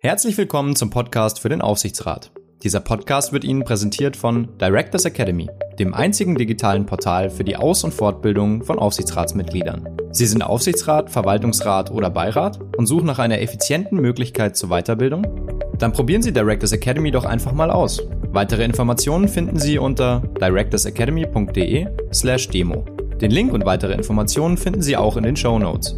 Herzlich willkommen zum Podcast für den Aufsichtsrat. Dieser Podcast wird Ihnen präsentiert von Directors Academy, dem einzigen digitalen Portal für die Aus- und Fortbildung von Aufsichtsratsmitgliedern. Sie sind Aufsichtsrat, Verwaltungsrat oder Beirat und suchen nach einer effizienten Möglichkeit zur Weiterbildung? Dann probieren Sie Directors Academy doch einfach mal aus. Weitere Informationen finden Sie unter directorsacademy.de/demo. Den Link und weitere Informationen finden Sie auch in den Shownotes.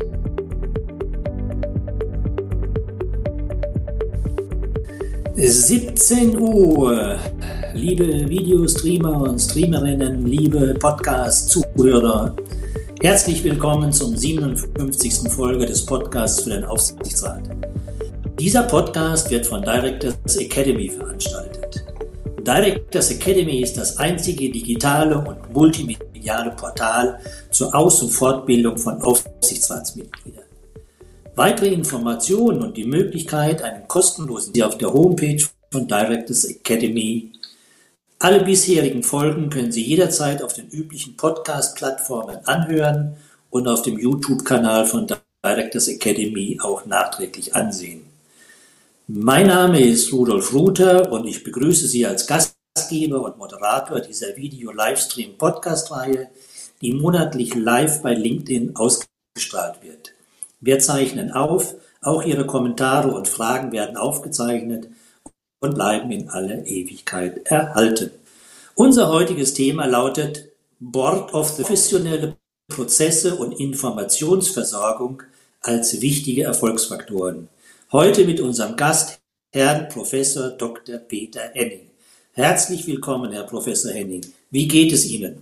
Es 17 Uhr, liebe Videostreamer und Streamerinnen, liebe Podcast-Zuhörer, herzlich willkommen zum 57. Folge des Podcasts für den Aufsichtsrat. Dieser Podcast wird von Directors Academy veranstaltet. Directors Academy ist das einzige digitale und multimediale Portal zur Aus- und Fortbildung von Aufsichtsratsmitgliedern. Weitere Informationen und die Möglichkeit, einen kostenlosen auf der Homepage von Directors Academy. Alle bisherigen Folgen können Sie jederzeit auf den üblichen Podcast-Plattformen anhören und auf dem YouTube-Kanal von Directors Academy auch nachträglich ansehen. Mein Name ist Rudolf Ruther und ich begrüße Sie als Gastgeber und Moderator dieser Video-Livestream-Podcast-Reihe, die monatlich live bei LinkedIn ausgestrahlt wird. Wir zeichnen auf, auch Ihre Kommentare und Fragen werden aufgezeichnet und bleiben in aller Ewigkeit erhalten. Unser heutiges Thema lautet Board of professionelle Prozesse und Informationsversorgung als wichtige Erfolgsfaktoren. Heute mit unserem Gast, Herrn Professor Dr. Peter Henning. Herzlich willkommen, Herr Professor Henning. Wie geht es Ihnen?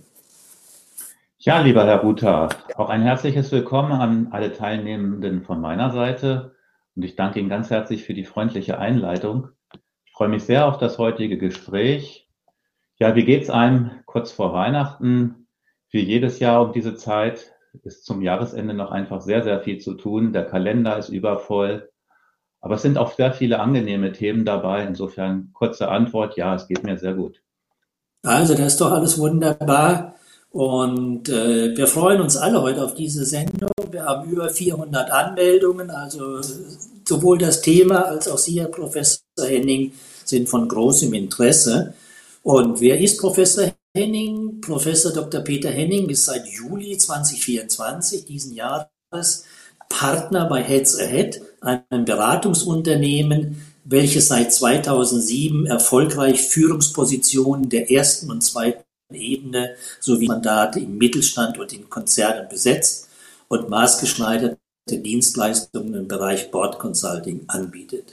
Ja, lieber Herr Ruther, auch ein herzliches Willkommen an alle Teilnehmenden von meiner Seite und ich danke Ihnen ganz herzlich für die freundliche Einleitung. Ich freue mich sehr auf das heutige Gespräch. Ja, wie geht's einem kurz vor Weihnachten? Wie jedes Jahr um diese Zeit ist zum Jahresende noch einfach sehr, sehr viel zu tun. Der Kalender ist übervoll, aber es sind auch sehr viele angenehme Themen dabei. Insofern kurze Antwort, ja, es geht mir sehr gut. Also, das ist doch alles wunderbar. Und wir freuen uns alle heute auf diese Sendung. Wir haben über 400 Anmeldungen, also sowohl das Thema als auch Sie, Herr Professor Henning, sind von großem Interesse. Und wer ist Professor Henning? Professor Dr. Peter Henning ist seit Juli 2024 diesen Jahres Partner bei Heads Ahead, einem Beratungsunternehmen, welches seit 2007 erfolgreich Führungspositionen der ersten und zweiten Ebene sowie Mandate im Mittelstand und in Konzernen besetzt und maßgeschneiderte Dienstleistungen im Bereich Board Consulting anbietet.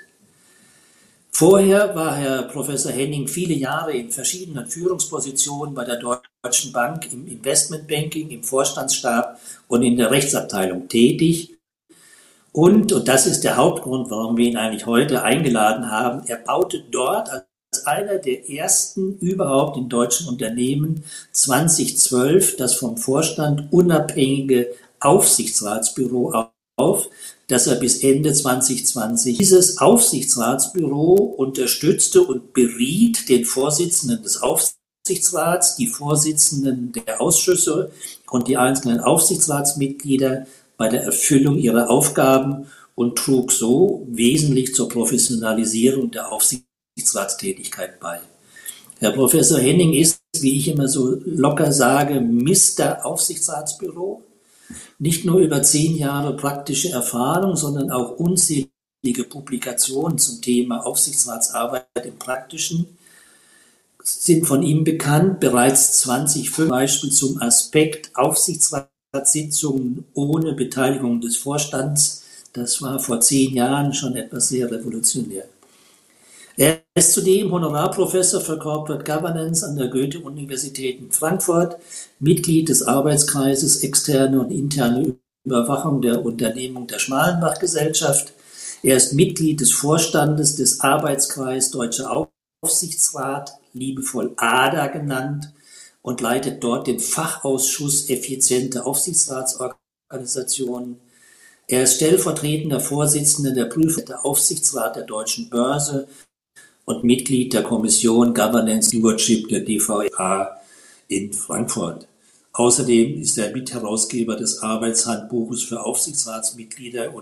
Vorher war Herr Professor Henning viele Jahre in verschiedenen Führungspositionen bei der Deutschen Bank im Investmentbanking, im Vorstandsstab und in der Rechtsabteilung tätig. Und das ist der Hauptgrund, warum wir ihn eigentlich heute eingeladen haben, er baute dort als einer der ersten überhaupt in deutschen Unternehmen 2012 das vom Vorstand unabhängige Aufsichtsratsbüro auf, das er bis Ende 2020. Dieses Aufsichtsratsbüro unterstützte und beriet den Vorsitzenden des Aufsichtsrats, die Vorsitzenden der Ausschüsse und die einzelnen Aufsichtsratsmitglieder bei der Erfüllung ihrer Aufgaben und trug so wesentlich zur Professionalisierung der Aufsichtsratstätigkeit bei. Herr Professor Henning ist, wie ich immer so locker sage, Mr. Aufsichtsratsbüro. Nicht nur über 10 Jahre praktische Erfahrung, sondern auch unzählige Publikationen zum Thema Aufsichtsratsarbeit im Praktischen sind von ihm bekannt. Bereits 2005 Beispiel zum Aspekt Aufsichtsratssitzungen ohne Beteiligung des Vorstands. Das war vor 10 Jahren schon etwas sehr revolutionär. Er ist zudem Honorarprofessor für Corporate Governance an der Goethe-Universität in Frankfurt, Mitglied des Arbeitskreises Externe und interne Überwachung der Unternehmung der Schmalenbach-Gesellschaft. Er ist Mitglied des Vorstandes des Arbeitskreises Deutscher Aufsichtsrat, liebevoll ADA genannt, und leitet dort den Fachausschuss Effiziente Aufsichtsratsorganisationen. Er ist stellvertretender Vorsitzender der Prüfung der Aufsichtsrat der Deutschen Börse und Mitglied der Kommission Governance Stewardship der DVA in Frankfurt. Außerdem ist er Mitherausgeber des Arbeitshandbuches für Aufsichtsratsmitglieder und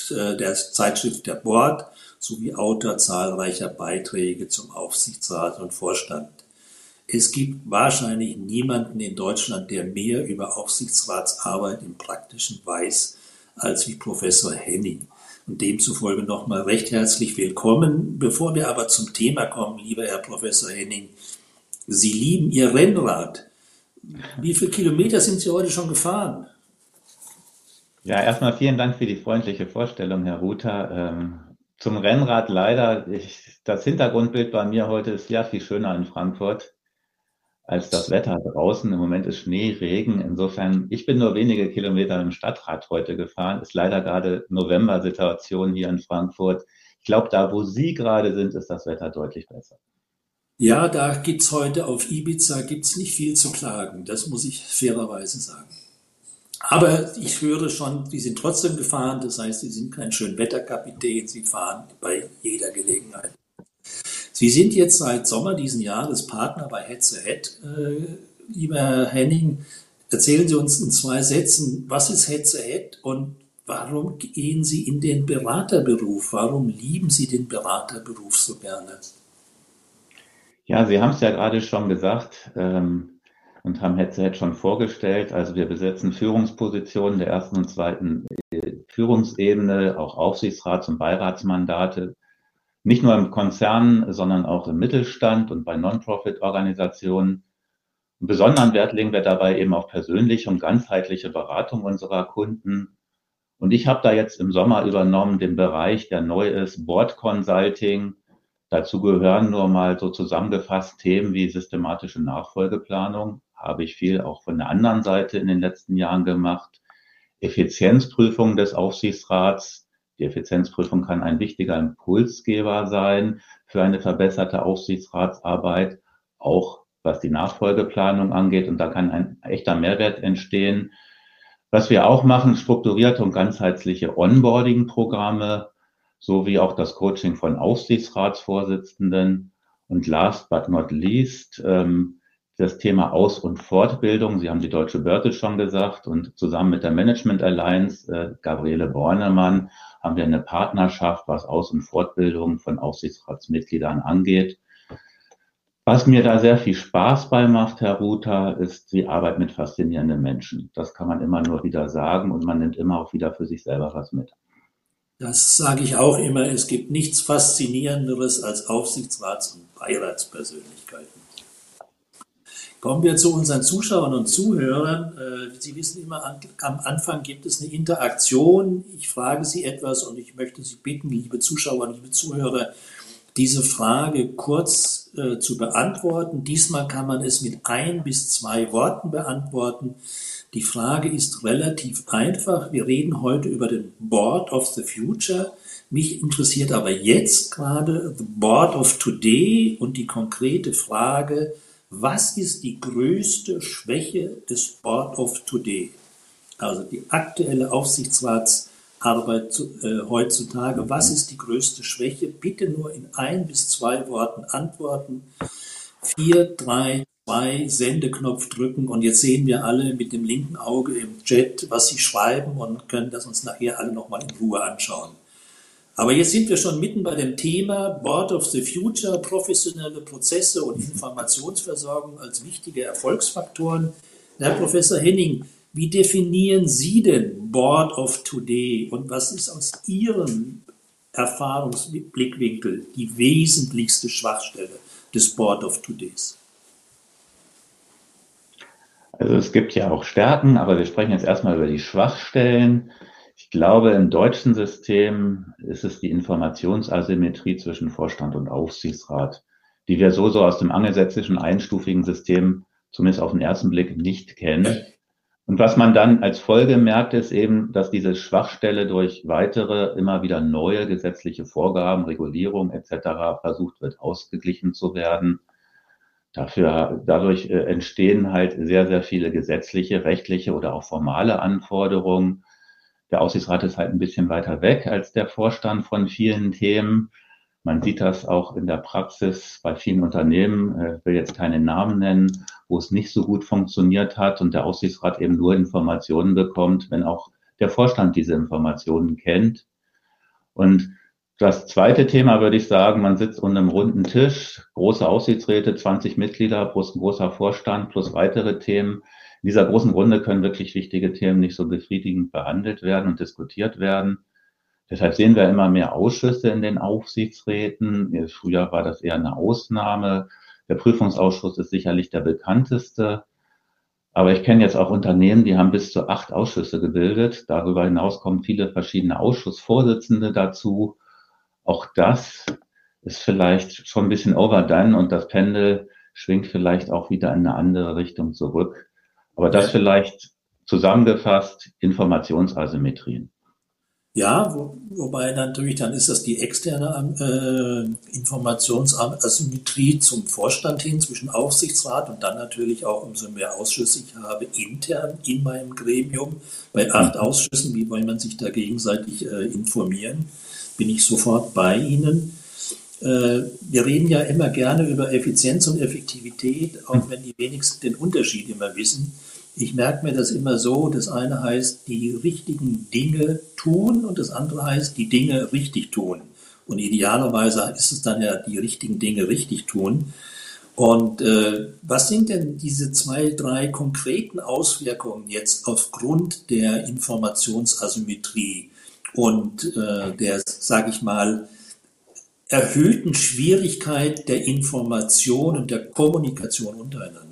der Zeitschrift Der Board sowie Autor zahlreicher Beiträge zum Aufsichtsrat und Vorstand. Es gibt wahrscheinlich niemanden in Deutschland, der mehr über Aufsichtsratsarbeit im Praktischen weiß, als wie Professor Henning. Und demzufolge nochmal recht herzlich willkommen. Bevor wir aber zum Thema kommen, lieber Herr Professor Henning, Sie lieben Ihr Rennrad. Wie viele Kilometer sind Sie heute schon gefahren? Ja, erstmal vielen Dank für die freundliche Vorstellung, Herr Ruther. Zum Rennrad leider, das Hintergrundbild bei mir heute ist ja viel schöner in Frankfurt als das Wetter draußen. Im Moment ist Schnee, Regen. Insofern, ich bin nur wenige Kilometer mit dem Stadtrad heute gefahren. Ist leider gerade November-Situation hier in Frankfurt. Ich glaube, da, wo Sie gerade sind, ist das Wetter deutlich besser. Ja, da gibt's heute auf Ibiza gibt's nicht viel zu klagen. Das muss ich fairerweise sagen. Aber ich höre schon, Sie sind trotzdem gefahren. Das heißt, Sie sind kein Schönwetterkapitän. Sie fahren bei jeder Gelegenheit. Sie sind jetzt seit Sommer diesen Jahres Partner bei Head-to-Head. Lieber Herr Henning, erzählen Sie uns in 2 Sätzen, was ist Head-to-Head und warum gehen Sie in den Beraterberuf? Warum lieben Sie den Beraterberuf so gerne? Ja, Sie haben es ja gerade schon gesagt und haben Head-to-Head schon vorgestellt. Also wir besetzen Führungspositionen der ersten und zweiten Führungsebene, auch Aufsichtsrats- und Beiratsmandate. Nicht nur im Konzern, sondern auch im Mittelstand und bei Non-Profit-Organisationen. Einen besonderen Wert legen wir dabei eben auf persönliche und ganzheitliche Beratung unserer Kunden. Und ich habe da jetzt im Sommer übernommen den Bereich, der neu ist, Board Consulting. Dazu gehören nur mal so zusammengefasst Themen wie systematische Nachfolgeplanung. Habe ich viel auch von der anderen Seite in den letzten Jahren gemacht. Effizienzprüfung des Aufsichtsrats. Die Effizienzprüfung kann ein wichtiger Impulsgeber sein für eine verbesserte Aufsichtsratsarbeit, auch was die Nachfolgeplanung angeht. Und da kann ein echter Mehrwert entstehen. Was wir auch machen, strukturierte und ganzheitliche Onboarding-Programme, sowie auch das Coaching von Aufsichtsratsvorsitzenden. Und last but not least, das Thema Aus- und Fortbildung. Sie haben die Deutsche Börse schon gesagt und zusammen mit der Management Alliance, Gabriele Bornemann, haben wir eine Partnerschaft, was Aus- und Fortbildung von Aufsichtsratsmitgliedern angeht. Was mir da sehr viel Spaß bei macht, Herr Ruther, ist die Arbeit mit faszinierenden Menschen. Das kann man immer nur wieder sagen und man nimmt immer auch wieder für sich selber was mit. Das sage ich auch immer. Es gibt nichts Faszinierenderes als Aufsichtsrats- und Beiratspersönlichkeiten. Kommen wir zu unseren Zuschauern und Zuhörern. Sie wissen immer, am Anfang gibt es eine Interaktion. Ich frage Sie etwas und ich möchte Sie bitten, liebe Zuschauer, liebe Zuhörer, diese Frage kurz zu beantworten. Diesmal kann man es mit 1 bis 2 Worten beantworten. Die Frage ist relativ einfach. Wir reden heute über den Board of the Future. Mich interessiert aber jetzt gerade the Board of Today und die konkrete Frage, was ist die größte Schwäche des Board of Today? Also die aktuelle Aufsichtsratsarbeit heutzutage. Was ist die größte Schwäche? Bitte nur in 1 bis 2 Worten antworten. 4, 3, 2, Sendeknopf drücken und jetzt sehen wir alle mit dem linken Auge im Chat, was Sie schreiben und können das uns nachher alle nochmal in Ruhe anschauen. Aber jetzt sind wir schon mitten bei dem Thema Board of the Future, professionelle Prozesse und Informationsversorgung als wichtige Erfolgsfaktoren. Herr Professor Henning, wie definieren Sie denn Board of Today und was ist aus Ihrem Erfahrungsblickwinkel die wesentlichste Schwachstelle des Board of Todays? Also es gibt ja auch Stärken, aber wir sprechen jetzt erstmal über die Schwachstellen. Ich glaube, im deutschen System ist es die Informationsasymmetrie zwischen Vorstand und Aufsichtsrat, die wir so aus dem angelsächsischen einstufigen System zumindest auf den ersten Blick nicht kennen. Und was man dann als Folge merkt, ist eben, dass diese Schwachstelle durch weitere, immer wieder neue gesetzliche Vorgaben, Regulierung etc. versucht wird, ausgeglichen zu werden. Dadurch entstehen halt sehr, sehr viele gesetzliche, rechtliche oder auch formale Anforderungen. Der Aufsichtsrat ist halt ein bisschen weiter weg als der Vorstand von vielen Themen. Man sieht das auch in der Praxis bei vielen Unternehmen, ich will jetzt keine Namen nennen, wo es nicht so gut funktioniert hat und der Aufsichtsrat eben nur Informationen bekommt, wenn auch der Vorstand diese Informationen kennt. Und das zweite Thema würde ich sagen, man sitzt unter einem runden Tisch, große Aufsichtsräte, 20 Mitglieder plus ein großer Vorstand plus weitere Themen. In dieser großen Runde können wirklich wichtige Themen nicht so befriedigend behandelt werden und diskutiert werden. Deshalb sehen wir immer mehr Ausschüsse in den Aufsichtsräten. Früher war das eher eine Ausnahme. Der Prüfungsausschuss ist sicherlich der bekannteste. Aber ich kenne jetzt auch Unternehmen, die haben bis zu 8 Ausschüsse gebildet. Darüber hinaus kommen viele verschiedene Ausschussvorsitzende dazu. Auch das ist vielleicht schon ein bisschen overdone und das Pendel schwingt vielleicht auch wieder in eine andere Richtung zurück. Aber das vielleicht zusammengefasst, Informationsasymmetrien. Ja, wobei natürlich dann ist das die externe Informationsasymmetrie zum Vorstand hin, zwischen Aufsichtsrat und dann natürlich auch, umso mehr Ausschüsse ich habe, intern in meinem Gremium. Bei 8 Ausschüssen, wie wollen man sich da gegenseitig informieren, bin ich sofort bei Ihnen. Wir reden ja immer gerne über Effizienz und Effektivität, auch wenn die wenigsten den Unterschied immer wissen. Ich merke mir das immer so, das eine heißt, die richtigen Dinge tun und das andere heißt, die Dinge richtig tun. Und idealerweise ist es dann ja, die richtigen Dinge richtig tun. Und was sind denn diese 2, 3 konkreten Auswirkungen jetzt aufgrund der Informationsasymmetrie und der, sage ich mal, erhöhten Schwierigkeit der Information und der Kommunikation untereinander?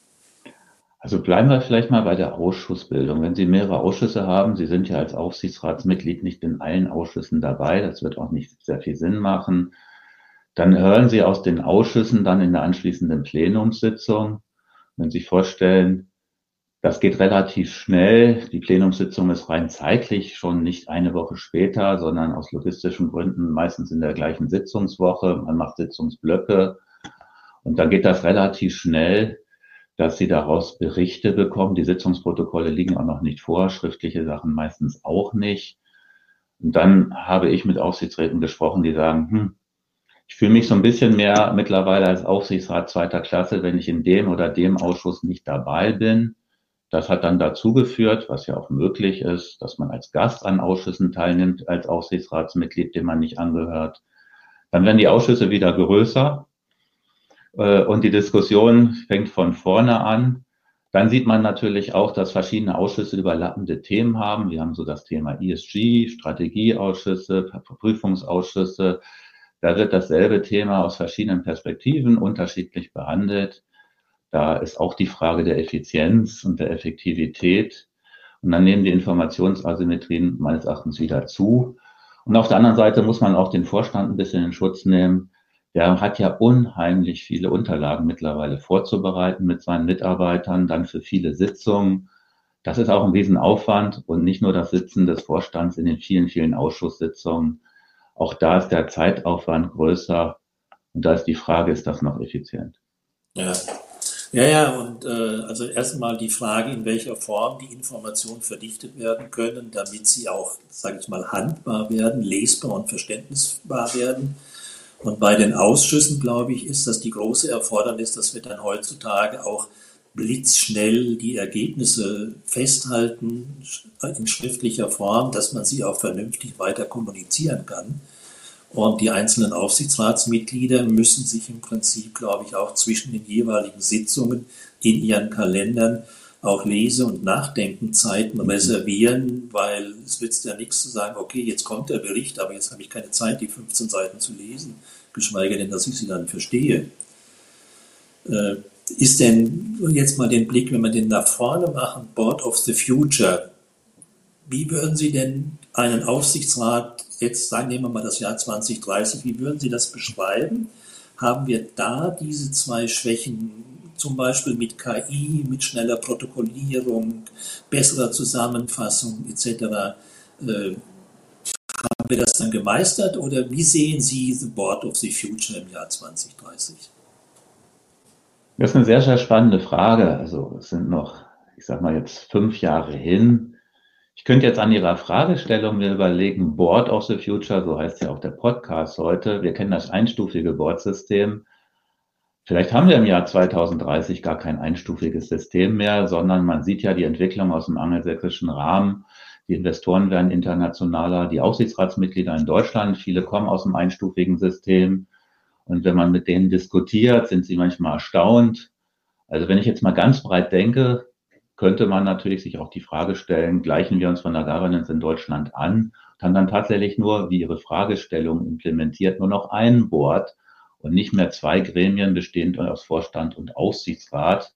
Also bleiben wir vielleicht mal bei der Ausschussbildung. Wenn Sie mehrere Ausschüsse haben, Sie sind ja als Aufsichtsratsmitglied nicht in allen Ausschüssen dabei, das wird auch nicht sehr viel Sinn machen, dann hören Sie aus den Ausschüssen dann in der anschließenden Plenumssitzung. Wenn Sie sich vorstellen, das geht relativ schnell, die Plenumssitzung ist rein zeitlich schon nicht eine Woche später, sondern aus logistischen Gründen meistens in der gleichen Sitzungswoche. Man macht Sitzungsblöcke und dann geht das relativ schnell, dass Sie daraus Berichte bekommen. Die Sitzungsprotokolle liegen auch noch nicht vor, schriftliche Sachen meistens auch nicht. Und dann habe ich mit Aufsichtsräten gesprochen, die sagen, ich fühle mich so ein bisschen mehr mittlerweile als Aufsichtsrat zweiter Klasse, wenn ich in dem oder dem Ausschuss nicht dabei bin. Das hat dann dazu geführt, was ja auch möglich ist, dass man als Gast an Ausschüssen teilnimmt, als Aufsichtsratsmitglied, dem man nicht angehört. Dann werden die Ausschüsse wieder größer. Und die Diskussion fängt von vorne an. Dann sieht man natürlich auch, dass verschiedene Ausschüsse überlappende Themen haben. Wir haben so das Thema ESG, Strategieausschüsse, Prüfungsausschüsse. Da wird dasselbe Thema aus verschiedenen Perspektiven unterschiedlich behandelt. Da ist auch die Frage der Effizienz und der Effektivität. Und dann nehmen die Informationsasymmetrien meines Erachtens wieder zu. Und auf der anderen Seite muss man auch den Vorstand ein bisschen in Schutz nehmen. Der hat ja unheimlich viele Unterlagen mittlerweile vorzubereiten mit seinen Mitarbeitern, dann für viele Sitzungen. Das ist auch ein Riesenaufwand und nicht nur das Sitzen des Vorstands in den vielen, vielen Ausschusssitzungen. Auch da ist der Zeitaufwand größer und da ist die Frage, ist das noch effizient? Ja, und also erstmal die Frage, in welcher Form die Informationen verdichtet werden können, damit sie auch, sage ich mal, handbar werden, lesbar und verständnisbar werden. Und bei den Ausschüssen, glaube ich, ist das die große Erfordernis, dass wir dann heutzutage auch blitzschnell die Ergebnisse festhalten in schriftlicher Form, dass man sie auch vernünftig weiter kommunizieren kann. Und die einzelnen Aufsichtsratsmitglieder müssen sich im Prinzip, glaube ich, auch zwischen den jeweiligen Sitzungen in ihren Kalendern auch Lese- und Nachdenkenzeiten reservieren, weil es nützt ja nichts zu sagen, okay, jetzt kommt der Bericht, aber jetzt habe ich keine Zeit, die 15 Seiten zu lesen, geschweige denn, dass ich sie dann verstehe. Ist denn jetzt mal den Blick, wenn wir den nach vorne machen, Board of the Future, wie würden Sie denn einen Aufsichtsrat, jetzt sagen, nehmen wir mal das Jahr 2030, wie würden Sie das beschreiben? Haben wir da diese 2 Schwächen, zum Beispiel mit KI, mit schneller Protokollierung, besserer Zusammenfassung etc.? Haben wir das dann gemeistert oder wie sehen Sie the Board of the Future im Jahr 2030? Das ist eine sehr, sehr spannende Frage. Also es sind noch, ich sag mal jetzt 5 Jahre hin. Ich könnte jetzt an Ihrer Fragestellung mir überlegen, Board of the Future, so heißt ja auch der Podcast heute. Wir kennen das einstufige Boardsystem. Vielleicht haben wir im Jahr 2030 gar kein einstufiges System mehr, sondern man sieht ja die Entwicklung aus dem angelsächsischen Rahmen. Die Investoren werden internationaler, die Aufsichtsratsmitglieder in Deutschland, viele kommen aus dem einstufigen System. Und wenn man mit denen diskutiert, sind sie manchmal erstaunt. Also wenn ich jetzt mal ganz breit denke, könnte man natürlich sich auch die Frage stellen, gleichen wir uns von der Governance in Deutschland an, haben dann tatsächlich nur, wie Ihre Fragestellung implementiert, nur noch ein Board und nicht mehr zwei Gremien bestehend aus Vorstand und Aufsichtsrat.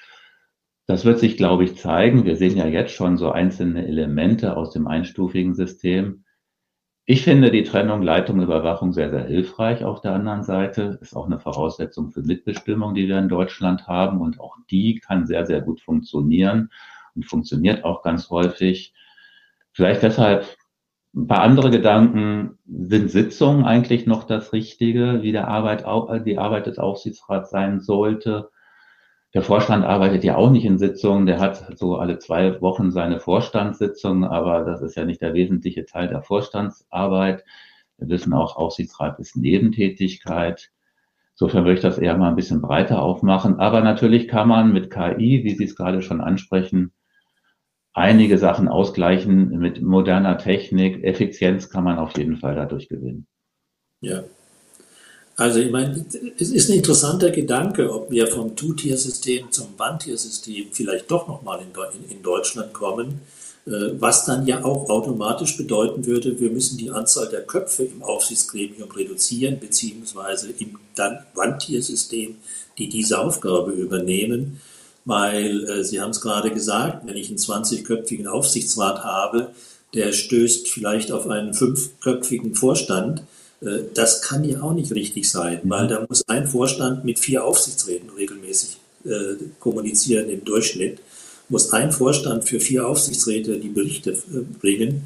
Das wird sich, glaube ich, zeigen. Wir sehen ja jetzt schon so einzelne Elemente aus dem einstufigen System. Ich finde die Trennung Leitung-Überwachung sehr, sehr hilfreich auf der anderen Seite. Ist auch eine Voraussetzung für Mitbestimmung, die wir in Deutschland haben. Und auch die kann sehr, sehr gut funktionieren und funktioniert auch ganz häufig. Vielleicht deshalb ein paar andere Gedanken. Sind Sitzungen eigentlich noch das Richtige, wie die Arbeit des Aufsichtsrats sein sollte? Der Vorstand arbeitet ja auch nicht in Sitzungen, der hat so alle 2 Wochen seine Vorstandssitzung, aber das ist ja nicht der wesentliche Teil der Vorstandsarbeit. Wir wissen auch, Aufsichtsrat ist Nebentätigkeit. Insofern würde ich das eher mal ein bisschen breiter aufmachen. Aber natürlich kann man mit KI, wie Sie es gerade schon ansprechen, einige Sachen ausgleichen mit moderner Technik. Effizienz kann man auf jeden Fall dadurch gewinnen. Ja. Also ich meine, es ist ein interessanter Gedanke, ob wir vom Two-Tier-System zum One-Tier-System vielleicht doch nochmal in Deutschland kommen, was dann ja auch automatisch bedeuten würde, wir müssen die Anzahl der Köpfe im Aufsichtsgremium reduzieren, beziehungsweise im dann One-Tier-System, die diese Aufgabe übernehmen, weil Sie haben es gerade gesagt, wenn ich einen 20-köpfigen Aufsichtsrat habe, der stößt vielleicht auf einen 5-köpfigen Vorstand. Das kann ja auch nicht richtig sein, weil da muss ein Vorstand mit 4 Aufsichtsräten regelmäßig kommunizieren im Durchschnitt, muss ein Vorstand für 4 Aufsichtsräte die Berichte bringen.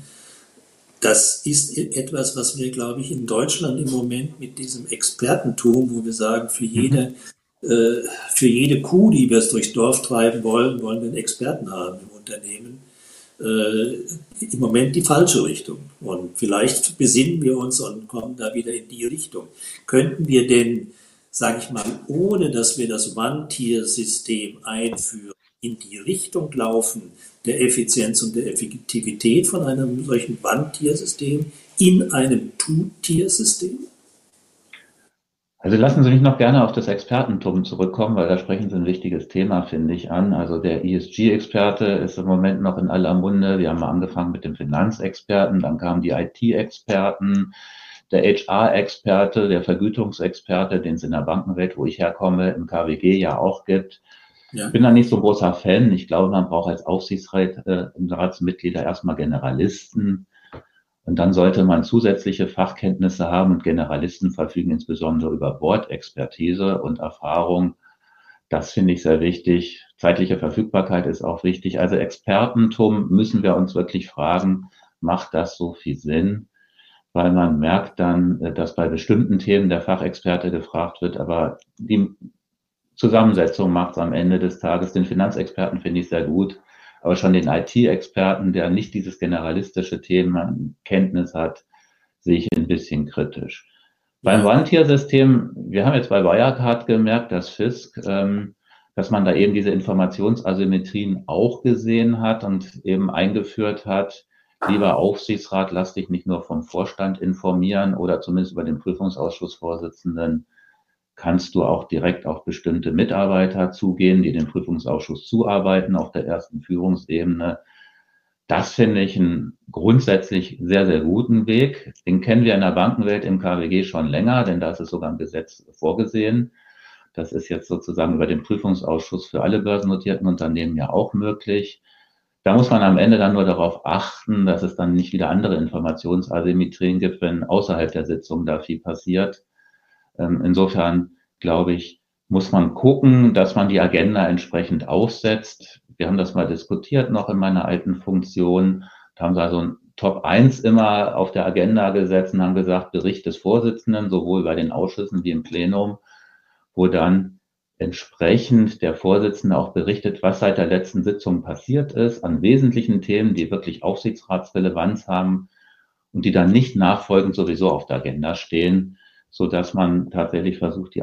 Das ist etwas, was wir, glaube ich, in Deutschland im Moment mit diesem Expertentum, wo wir sagen, für jede Kuh, die wir es durchs Dorf treiben wollen, wollen wir einen Experten haben im Unternehmen. Im Moment die falsche Richtung. Und vielleicht besinnen wir uns und kommen da wieder in die Richtung. Könnten wir denn, sage ich mal, ohne dass wir das One-Tier-System einführen, in die Richtung laufen der Effizienz und der Effektivität von einem solchen One-Tier-System in einem Two-Tier-System? Also lassen Sie mich noch gerne auf das Expertentum zurückkommen, weil da sprechen Sie ein wichtiges Thema, finde ich, an. Also der ESG-Experte ist im Moment noch in aller Munde. Wir haben mal angefangen mit dem Finanzexperten, dann kamen die IT-Experten, der HR-Experte, der Vergütungsexperte, den es in der Bankenwelt, wo ich herkomme, im KWG ja auch gibt. Ja. Ich bin da nicht so ein großer Fan. Ich glaube, man braucht als Aufsichtsratsmitglieder erstmal Generalisten. Und dann sollte man zusätzliche Fachkenntnisse haben und Generalisten verfügen insbesondere über Bordexpertise und Erfahrung. Das finde ich sehr wichtig. Zeitliche Verfügbarkeit ist auch wichtig. Also Expertentum müssen wir uns wirklich fragen, macht das so viel Sinn? Weil man merkt dann, dass bei bestimmten Themen der Fachexperte gefragt wird, aber die Zusammensetzung macht es am Ende des Tages. Den Finanzexperten finde ich sehr gut. Aber schon den IT-Experten, der nicht dieses generalistische Themenkenntnis hat, sehe ich ein bisschen kritisch. Beim One-Tier-System, wir haben jetzt bei Wirecard gemerkt, dass Fisk, dass man da eben diese Informationsasymmetrien auch gesehen hat und eben eingeführt hat, lieber Aufsichtsrat, lass dich nicht nur vom Vorstand informieren oder zumindest über den Prüfungsausschussvorsitzenden, kannst du auch direkt auf bestimmte Mitarbeiter zugehen, die dem Prüfungsausschuss zuarbeiten auf der ersten Führungsebene. Das finde ich einen grundsätzlich sehr, sehr guten Weg. Den kennen wir in der Bankenwelt im KWG schon länger, denn da ist es sogar im Gesetz vorgesehen. Das ist jetzt sozusagen über den Prüfungsausschuss für alle börsennotierten Unternehmen ja auch möglich. Da muss man am Ende dann nur darauf achten, dass es dann nicht wieder andere Informationsasymmetrien gibt, wenn außerhalb der Sitzung da viel passiert. Insofern, glaube ich, muss man gucken, dass man die Agenda entsprechend aufsetzt. Wir haben das mal diskutiert noch in meiner alten Funktion. Da haben wir also ein Top 1 immer auf der Agenda gesetzt und haben gesagt, Bericht des Vorsitzenden, sowohl bei den Ausschüssen wie im Plenum, wo dann entsprechend der Vorsitzende auch berichtet, was seit der letzten Sitzung passiert ist, an wesentlichen Themen, die wirklich Aufsichtsratsrelevanz haben und die dann nicht nachfolgend sowieso auf der Agenda stehen, so dass man tatsächlich versucht, die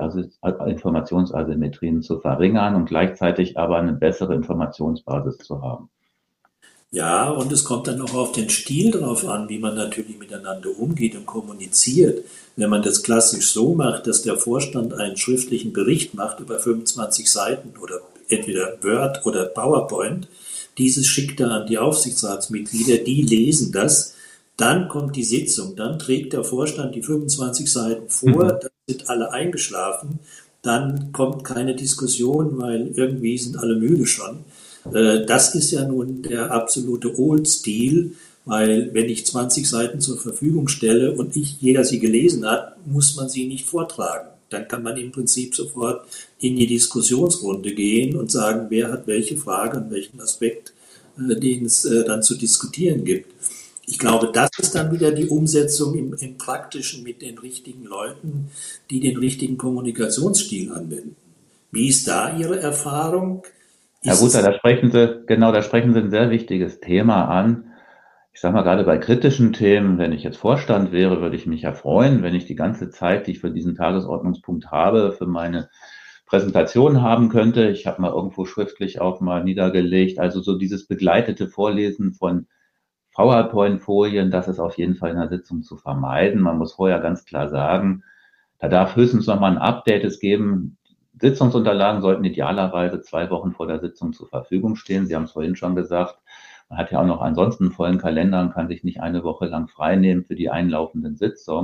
Informationsasymmetrien zu verringern und gleichzeitig aber eine bessere Informationsbasis zu haben. Ja, und es kommt dann auch auf den Stil drauf an, wie man natürlich miteinander umgeht und kommuniziert. Wenn man das klassisch so macht, dass der Vorstand einen schriftlichen Bericht macht über 25 Seiten oder entweder Word oder PowerPoint, dieses schickt er an die Aufsichtsratsmitglieder, die lesen das, dann kommt die Sitzung, dann trägt der Vorstand die 25 Seiten vor, dann sind alle eingeschlafen, dann kommt keine Diskussion, weil irgendwie sind alle müde schon. Das ist ja nun der absolute Old-Stil, weil wenn ich 20 Seiten zur Verfügung stelle und jeder sie gelesen hat, muss man sie nicht vortragen. Dann kann man im Prinzip sofort in die Diskussionsrunde gehen und sagen, wer hat welche Frage und welchen Aspekt, den es dann zu diskutieren gibt. Ich glaube, das ist dann wieder die Umsetzung im Praktischen mit den richtigen Leuten, die den richtigen Kommunikationsstil anwenden. Wie ist da Ihre Erfahrung? Herr Ist Ruther, es da sprechen Sie ein sehr wichtiges Thema an. Ich sage mal, gerade bei kritischen Themen, wenn ich jetzt Vorstand wäre, würde ich mich ja freuen, wenn ich die ganze Zeit, die ich für diesen Tagesordnungspunkt habe, für meine Präsentation haben könnte. Ich habe mal irgendwo schriftlich auch mal niedergelegt, also so dieses begleitete Vorlesen von PowerPoint-Folien, das ist auf jeden Fall in der Sitzung zu vermeiden. Man muss vorher ganz klar sagen, da darf höchstens noch mal ein Update es geben. Sitzungsunterlagen sollten idealerweise 2 Wochen vor der Sitzung zur Verfügung stehen. Sie haben es vorhin schon gesagt. Man hat ja auch noch ansonsten einen vollen Kalender und kann sich nicht eine Woche lang freinehmen für die einlaufenden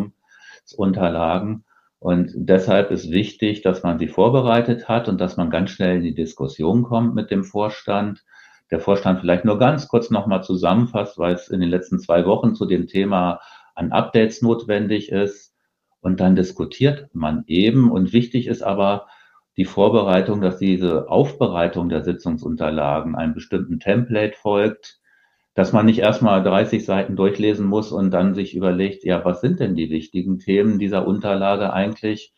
Sitzungsunterlagen. Und deshalb ist wichtig, dass man sie vorbereitet hat und dass man ganz schnell in die Diskussion kommt mit dem Vorstand. Der Vorstand vielleicht nur ganz kurz nochmal zusammenfasst, weil es in den letzten 2 Wochen zu dem Thema an Updates notwendig ist. Und dann diskutiert man eben. Und wichtig ist aber die Vorbereitung, dass diese Aufbereitung der Sitzungsunterlagen einem bestimmten Template folgt, dass man nicht erstmal 30 Seiten durchlesen muss und dann sich überlegt, ja, was sind denn die wichtigen Themen dieser Unterlage eigentlich?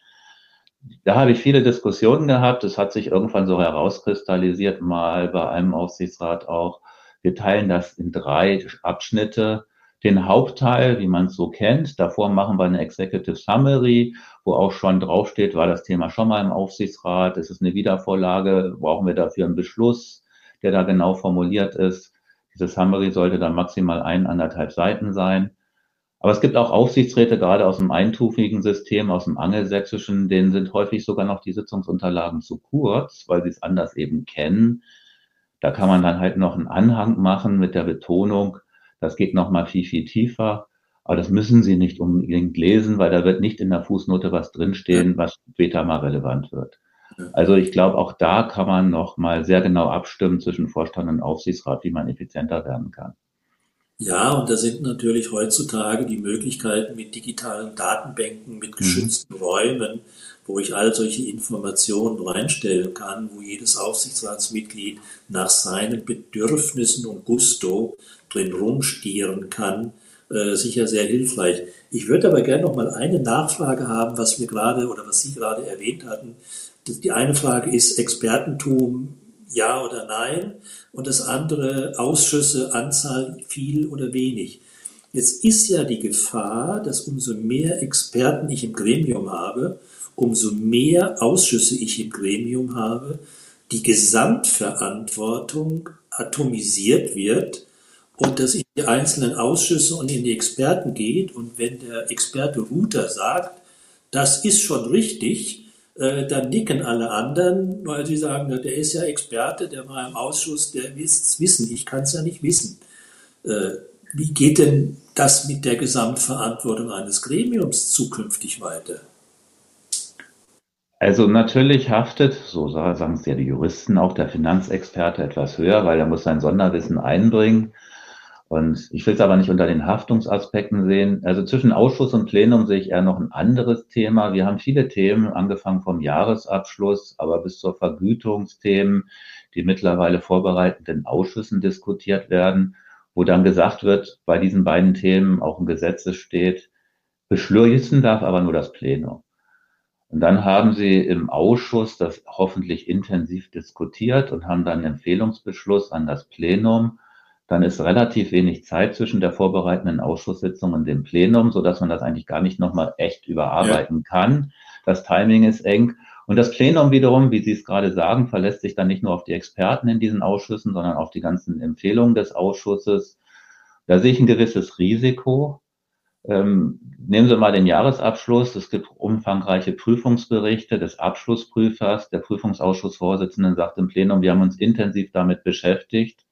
Da habe ich viele Diskussionen gehabt. Es hat sich irgendwann so herauskristallisiert, mal bei einem Aufsichtsrat auch. Wir teilen das in 3 Abschnitte. Den Hauptteil, wie man es so kennt. Davor machen wir eine Executive Summary, wo auch schon draufsteht, war das Thema schon mal im Aufsichtsrat? Ist es eine Wiedervorlage? Brauchen wir dafür einen Beschluss, der da genau formuliert ist? Diese Summary sollte dann maximal 1,5 Seiten sein. Aber es gibt auch Aufsichtsräte, gerade aus dem eintufigen System, aus dem Angelsächsischen, denen sind häufig sogar noch die Sitzungsunterlagen zu kurz, weil sie es anders eben kennen. Da kann man dann halt noch einen Anhang machen mit der Betonung, das geht noch mal viel, viel tiefer. Aber das müssen Sie nicht unbedingt lesen, weil da wird nicht in der Fußnote was drinstehen, was später mal relevant wird. Also ich glaube, auch da kann man noch mal sehr genau abstimmen zwischen Vorstand und Aufsichtsrat, wie man effizienter werden kann. Ja, und da sind natürlich heutzutage die Möglichkeiten mit digitalen Datenbanken, mit Mhm. geschützten Räumen, wo ich all solche Informationen reinstellen kann, wo jedes Aufsichtsratsmitglied nach seinen Bedürfnissen und Gusto drin rumstieren kann, sicher sehr hilfreich. Ich würde aber gerne noch mal eine Nachfrage haben, was wir gerade oder was Sie gerade erwähnt hatten. Die eine Frage ist Expertentum, ja oder nein? Und das andere Ausschüsse, Anzahl viel oder wenig. Jetzt ist ja die Gefahr, dass umso mehr Experten ich im Gremium habe, umso mehr Ausschüsse ich im Gremium habe, die Gesamtverantwortung atomisiert wird und dass in die einzelnen Ausschüsse und in die Experten geht. Und wenn der Experte Ruther sagt, das ist schon richtig, dann nicken alle anderen, weil sie sagen, der ist ja Experte, der war im Ausschuss, der will es wissen, ich kann es ja nicht wissen. Äh, Wie geht denn das mit der Gesamtverantwortung eines Gremiums zukünftig weiter? Also natürlich haftet, so sagen es ja die Juristen, auch der Finanzexperte etwas höher, weil er muss sein Sonderwissen einbringen. Und ich will es aber nicht unter den Haftungsaspekten sehen. Also zwischen Ausschuss und Plenum sehe ich eher noch ein anderes Thema. Wir haben viele Themen, angefangen vom Jahresabschluss, aber bis zur Vergütungsthemen, die mittlerweile vorbereitend in Ausschüssen diskutiert werden, wo dann gesagt wird, bei diesen beiden Themen auch im Gesetz steht, beschließen darf aber nur das Plenum. Und dann haben sie im Ausschuss das hoffentlich intensiv diskutiert und haben dann einen Empfehlungsbeschluss an das Plenum. Dann ist relativ wenig Zeit zwischen der vorbereitenden Ausschusssitzung und dem Plenum, so dass man das eigentlich gar nicht nochmal echt Ja, überarbeiten kann. Das Timing ist eng. Und das Plenum wiederum, wie Sie es gerade sagen, verlässt sich dann nicht nur auf die Experten in diesen Ausschüssen, sondern auf die ganzen Empfehlungen des Ausschusses. Da sehe ich ein gewisses Risiko. Nehmen Sie mal den Jahresabschluss. Es gibt umfangreiche Prüfungsberichte des Abschlussprüfers. Der Prüfungsausschussvorsitzende sagt im Plenum, wir haben uns intensiv damit beschäftigt.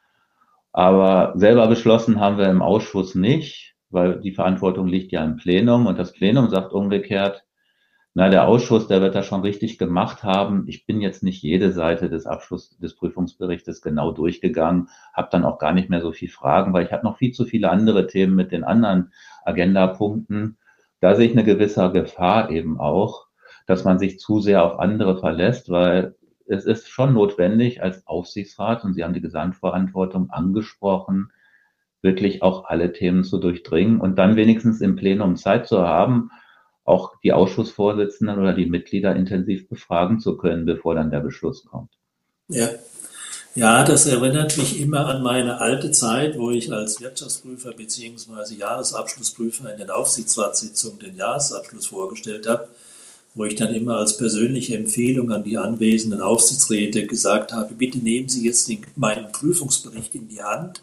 Aber selber beschlossen haben wir im Ausschuss nicht, weil die Verantwortung liegt ja im Plenum. Und das Plenum sagt umgekehrt, na, der Ausschuss, der wird das schon richtig gemacht haben. Ich bin jetzt nicht jede Seite des Abschluss des Prüfungsberichtes genau durchgegangen, habe dann auch gar nicht mehr so viel Fragen, weil ich habe noch viel zu viele andere Themen mit den anderen Agendapunkten. Da sehe ich eine gewisse Gefahr eben auch, dass man sich zu sehr auf andere verlässt, weil es ist schon notwendig als Aufsichtsrat, und Sie haben die Gesamtverantwortung angesprochen, wirklich auch alle Themen zu durchdringen und dann wenigstens im Plenum Zeit zu haben, auch die Ausschussvorsitzenden oder die Mitglieder intensiv befragen zu können, bevor dann der Beschluss kommt. Ja. Ja, das erinnert mich immer an meine alte Zeit, wo ich als Wirtschaftsprüfer bzw. Jahresabschlussprüfer in den Aufsichtsratssitzungen den Jahresabschluss vorgestellt habe, wo ich dann immer als persönliche Empfehlung an die anwesenden Aufsichtsräte gesagt habe, bitte nehmen Sie jetzt meinen Prüfungsbericht in die Hand,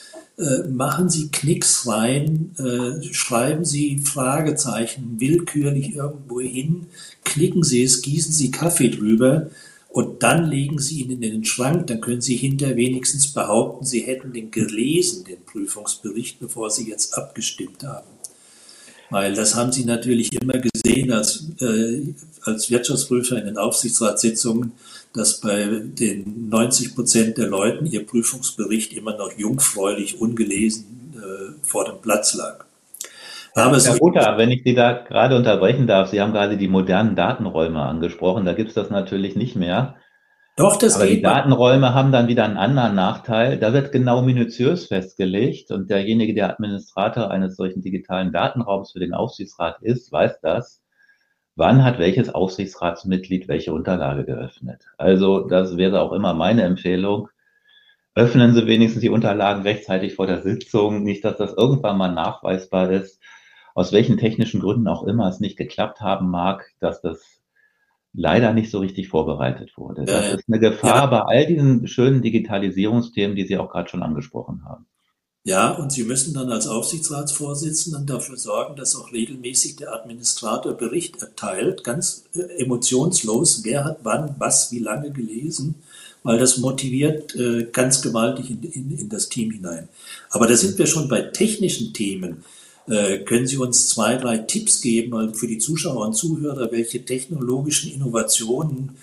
machen Sie Knicks rein, schreiben Sie Fragezeichen willkürlich irgendwo hin, klicken Sie es, gießen Sie Kaffee drüber und dann legen Sie ihn in den Schrank. Dann können Sie hinterher wenigstens behaupten, Sie hätten den gelesen, den Prüfungsbericht, bevor Sie jetzt abgestimmt haben. Weil das haben Sie natürlich immer gesehen als Wirtschaftsprüfer in den Aufsichtsratssitzungen, dass bei den 90% der Leuten ihr Prüfungsbericht immer noch jungfräulich ungelesen vor dem Platz lag. Aber Herr Ruther, wenn ich Sie da gerade unterbrechen darf, Sie haben gerade die modernen Datenräume angesprochen, da gibt es das natürlich nicht mehr. Doch, das Aber die geht. Datenräume haben dann wieder einen anderen Nachteil. Da wird genau minutiös festgelegt und derjenige, der Administrator eines solchen digitalen Datenraums für den Aufsichtsrat ist, weiß das. Wann hat welches Aufsichtsratsmitglied welche Unterlage geöffnet? Also das wäre auch immer meine Empfehlung. Öffnen Sie wenigstens die Unterlagen rechtzeitig vor der Sitzung. Nicht, dass das irgendwann mal nachweisbar ist, aus welchen technischen Gründen auch immer es nicht geklappt haben mag, dass das leider nicht so richtig vorbereitet wurde. Das ist eine Gefahr bei all diesen schönen Digitalisierungsthemen, die Sie auch gerade schon angesprochen haben. Ja, und Sie müssen dann als Aufsichtsratsvorsitzenden dafür sorgen, dass auch regelmäßig der Administrator Bericht erteilt, ganz emotionslos, wer hat wann, was, wie lange gelesen, weil das motiviert ganz gewaltig in das Team hinein. Aber da sind wir schon bei technischen Themen. Können Sie uns 2, 3 Tipps geben für die Zuschauer und Zuhörer, welche technologischen Innovationen,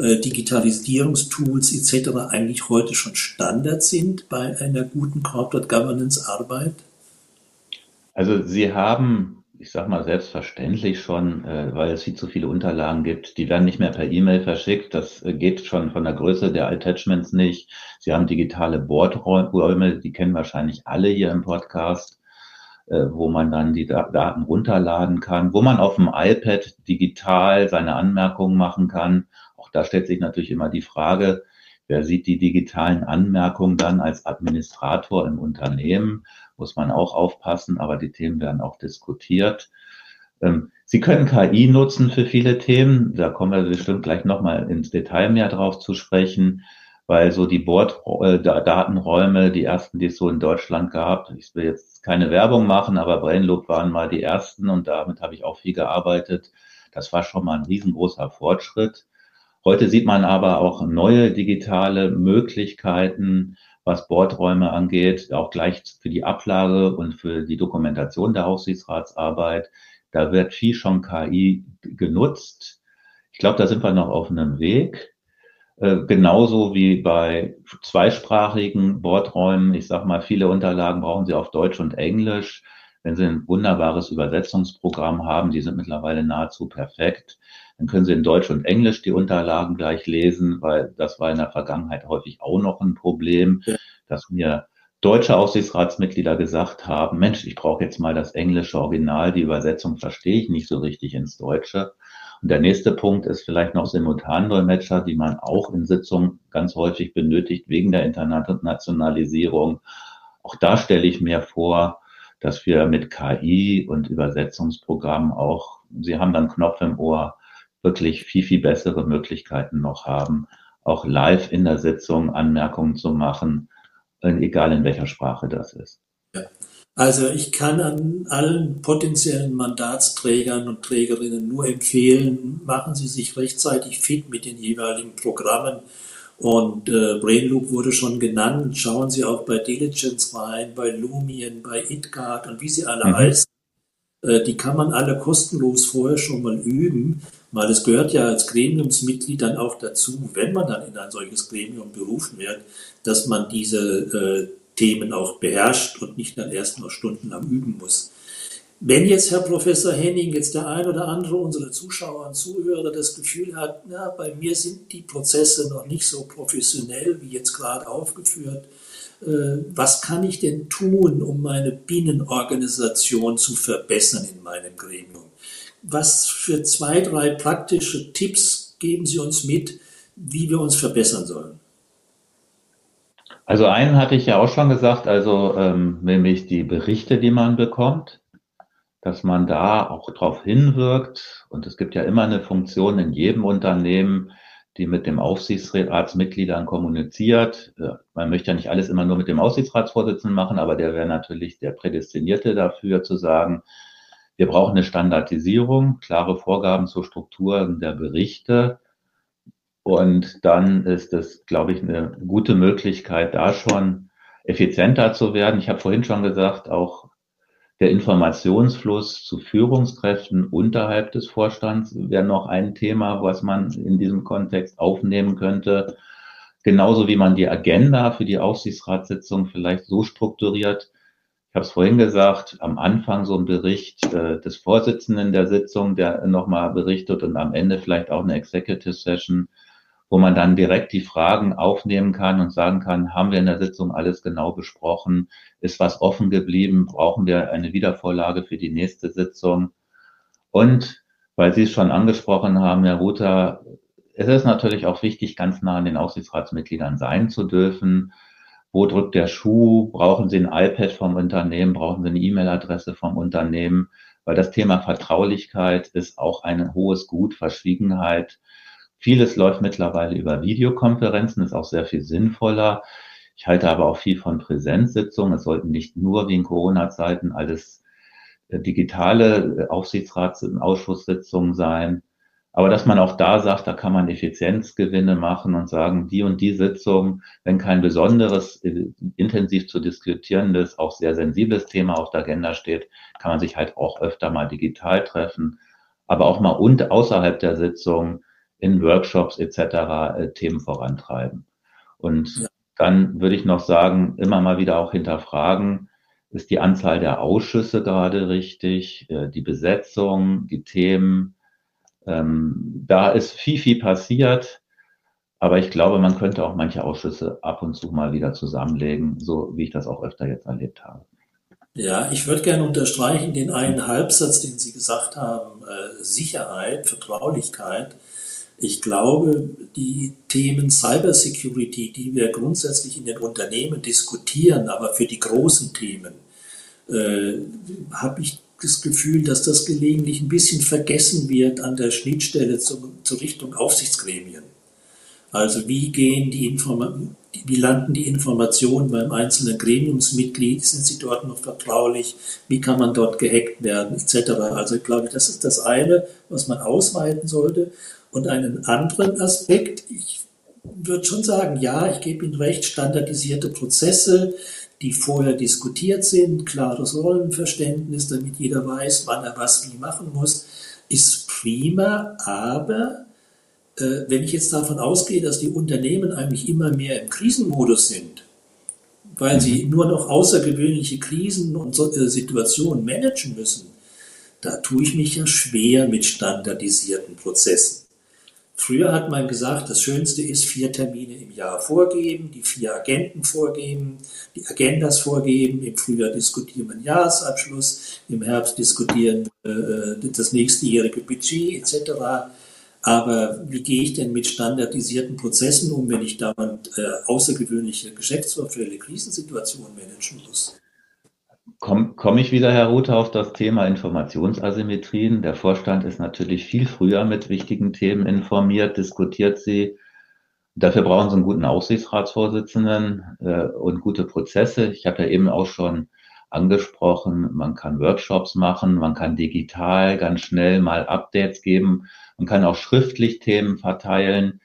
Digitalisierungstools etc. eigentlich heute schon Standard sind bei einer guten Corporate Governance Arbeit? Also Sie haben, ich sage mal selbstverständlich schon, weil es viel zu viele Unterlagen gibt, die werden nicht mehr per E-Mail verschickt. Das geht schon von der Größe der Attachments nicht. Sie haben digitale Boardräume, die kennen wahrscheinlich alle hier im Podcast, wo man dann die Daten runterladen kann, wo man auf dem iPad digital seine Anmerkungen machen kann. Auch da stellt sich natürlich immer die Frage, wer sieht die digitalen Anmerkungen dann als Administrator im Unternehmen? Muss man auch aufpassen, aber die Themen werden auch diskutiert. Sie können KI nutzen für viele Themen. Da kommen wir bestimmt gleich nochmal ins Detail mehr drauf zu sprechen, weil so die Datenräume, die ersten, die es so in Deutschland gab, ich will jetzt keine Werbung machen, aber Brainloop waren mal die ersten und damit habe ich auch viel gearbeitet. Das war schon mal ein riesengroßer Fortschritt. Heute sieht man aber auch neue digitale Möglichkeiten, was Boardräume angeht, auch gleich für die Ablage und für die Dokumentation der Aufsichtsratsarbeit. Da wird viel schon KI genutzt. Ich glaube, da sind wir noch auf einem Weg. Genauso wie bei zweisprachigen Boardräumen. Ich sage mal, viele Unterlagen brauchen Sie auf Deutsch und Englisch. Wenn Sie ein wunderbares Übersetzungsprogramm haben, die sind mittlerweile nahezu perfekt, dann können Sie in Deutsch und Englisch die Unterlagen gleich lesen, weil das war in der Vergangenheit häufig auch noch ein Problem, dass mir deutsche Aufsichtsratsmitglieder gesagt haben, Mensch, ich brauche jetzt mal das englische Original, die Übersetzung verstehe ich nicht so richtig ins Deutsche. Und der nächste Punkt ist vielleicht noch Simultandolmetscher, die man auch in Sitzungen ganz häufig benötigt wegen der Internationalisierung. Auch da stelle ich mir vor, dass wir mit KI und Übersetzungsprogrammen auch, Sie haben dann Knopf im Ohr, wirklich viel, viel bessere Möglichkeiten noch haben, auch live in der Sitzung Anmerkungen zu machen, egal in welcher Sprache das ist. Ja. Also ich kann an allen potenziellen Mandatsträgern und Trägerinnen nur empfehlen, machen Sie sich rechtzeitig fit mit den jeweiligen Programmen. Und Brainloop wurde schon genannt. Schauen Sie auch bei Diligence rein, bei Lumion, bei ItGuard und wie sie alle heißen. Die kann man alle kostenlos vorher schon mal üben, weil es gehört ja als Gremiumsmitglied dann auch dazu, wenn man dann in ein solches Gremium berufen wird, dass man diese Themen auch beherrscht und nicht dann erst noch stundenlang üben muss. Wenn jetzt Herr Professor Henning, jetzt der ein oder andere unserer Zuschauer und Zuhörer das Gefühl hat, na, bei mir sind die Prozesse noch nicht so professionell wie jetzt gerade aufgeführt, was kann ich denn tun, um meine Binnenorganisation zu verbessern in meinem Gremium? Was für 2, 3 praktische Tipps geben Sie uns mit, wie wir uns verbessern sollen? Also einen hatte ich ja auch schon gesagt, also nämlich die Berichte, die man bekommt, dass man da auch drauf hinwirkt. Und es gibt ja immer eine Funktion in jedem Unternehmen, die mit dem Aufsichtsratsmitgliedern kommuniziert. Man möchte ja nicht alles immer nur mit dem Aufsichtsratsvorsitzenden machen, aber der wäre natürlich der Prädestinierte dafür zu sagen, wir brauchen eine Standardisierung, klare Vorgaben zur Struktur der Berichte. Und dann ist es, glaube ich, eine gute Möglichkeit, da schon effizienter zu werden. Ich habe vorhin schon gesagt, auch der Informationsfluss zu Führungskräften unterhalb des Vorstands wäre noch ein Thema, was man in diesem Kontext aufnehmen könnte. Genauso wie man die Agenda für die Aufsichtsratssitzung vielleicht so strukturiert. Ich habe es vorhin gesagt, am Anfang so ein Bericht des Vorsitzenden der Sitzung, der nochmal berichtet und am Ende vielleicht auch eine Executive Session, wo man dann direkt die Fragen aufnehmen kann und sagen kann, haben wir in der Sitzung alles genau besprochen? Ist was offen geblieben? Brauchen wir eine Wiedervorlage für die nächste Sitzung? Und weil Sie es schon angesprochen haben, Herr Ruther, es ist natürlich auch wichtig, ganz nah an den Aufsichtsratsmitgliedern sein zu dürfen. Wo drückt der Schuh? Brauchen Sie ein iPad vom Unternehmen? Brauchen Sie eine E-Mail-Adresse vom Unternehmen? Weil das Thema Vertraulichkeit ist auch ein hohes Gut, Verschwiegenheit. Vieles läuft mittlerweile über Videokonferenzen, ist auch sehr viel sinnvoller. Ich halte aber auch viel von Präsenzsitzungen. Es sollten nicht nur wie in Corona-Zeiten alles digitale Aufsichtsrats- und Ausschusssitzungen sein. Aber dass man auch da sagt, da kann man Effizienzgewinne machen und sagen, die und die Sitzung, wenn kein besonderes, intensiv zu diskutierendes, auch sehr sensibles Thema auf der Agenda steht, kann man sich halt auch öfter mal digital treffen, aber auch mal und außerhalb der Sitzung in Workshops etc. Themen vorantreiben. Und dann würde ich noch sagen, immer mal wieder auch hinterfragen, ist die Anzahl der Ausschüsse gerade richtig, die Besetzung, die Themen. Da ist viel, viel passiert, aber ich glaube, man könnte auch manche Ausschüsse ab und zu mal wieder zusammenlegen, so wie ich das auch öfter jetzt erlebt habe. Ja, ich würde gerne unterstreichen den einen Halbsatz, den Sie gesagt haben, Sicherheit, Vertraulichkeit. Ich glaube, die Themen Cybersecurity, die wir grundsätzlich in den Unternehmen diskutieren, aber für die großen Themen, habe ich das Gefühl, dass das gelegentlich ein bisschen vergessen wird an der Schnittstelle zur Richtung Aufsichtsgremien. Also wie landen die Informationen beim einzelnen Gremiumsmitglied? Sind sie dort noch vertraulich? Wie kann man dort gehackt werden, etc.? Also ich glaube, das ist das eine, was man ausweiten sollte. Und einen anderen Aspekt, ich würde schon sagen, ja, ich gebe Ihnen recht, standardisierte Prozesse, die vorher diskutiert sind, klares Rollenverständnis, damit jeder weiß, wann er was wie machen muss, ist prima, aber wenn ich jetzt davon ausgehe, dass die Unternehmen eigentlich immer mehr im Krisenmodus sind, weil sie nur noch außergewöhnliche Krisen und Situationen managen müssen, da tue ich mich ja schwer mit standardisierten Prozessen. Früher hat man gesagt, das Schönste ist 4 Termine im Jahr vorgeben, die 4 Agenten vorgeben, die Agendas vorgeben, im Frühjahr diskutieren wir den Jahresabschluss, im Herbst diskutieren das nächstjährige Budget etc. Aber wie gehe ich denn mit standardisierten Prozessen um, wenn ich dauernd außergewöhnliche Geschäftsvorfälle, Krisensituationen managen muss? Komme ich wieder, Herr Ruther, auf das Thema Informationsasymmetrien. Der Vorstand ist natürlich viel früher mit wichtigen Themen informiert, diskutiert sie. Dafür brauchen Sie einen guten Aufsichtsratsvorsitzenden und gute Prozesse. Ich habe ja eben auch schon angesprochen, man kann Workshops machen, man kann digital ganz schnell mal Updates geben, man kann auch schriftlich Themen verteilen.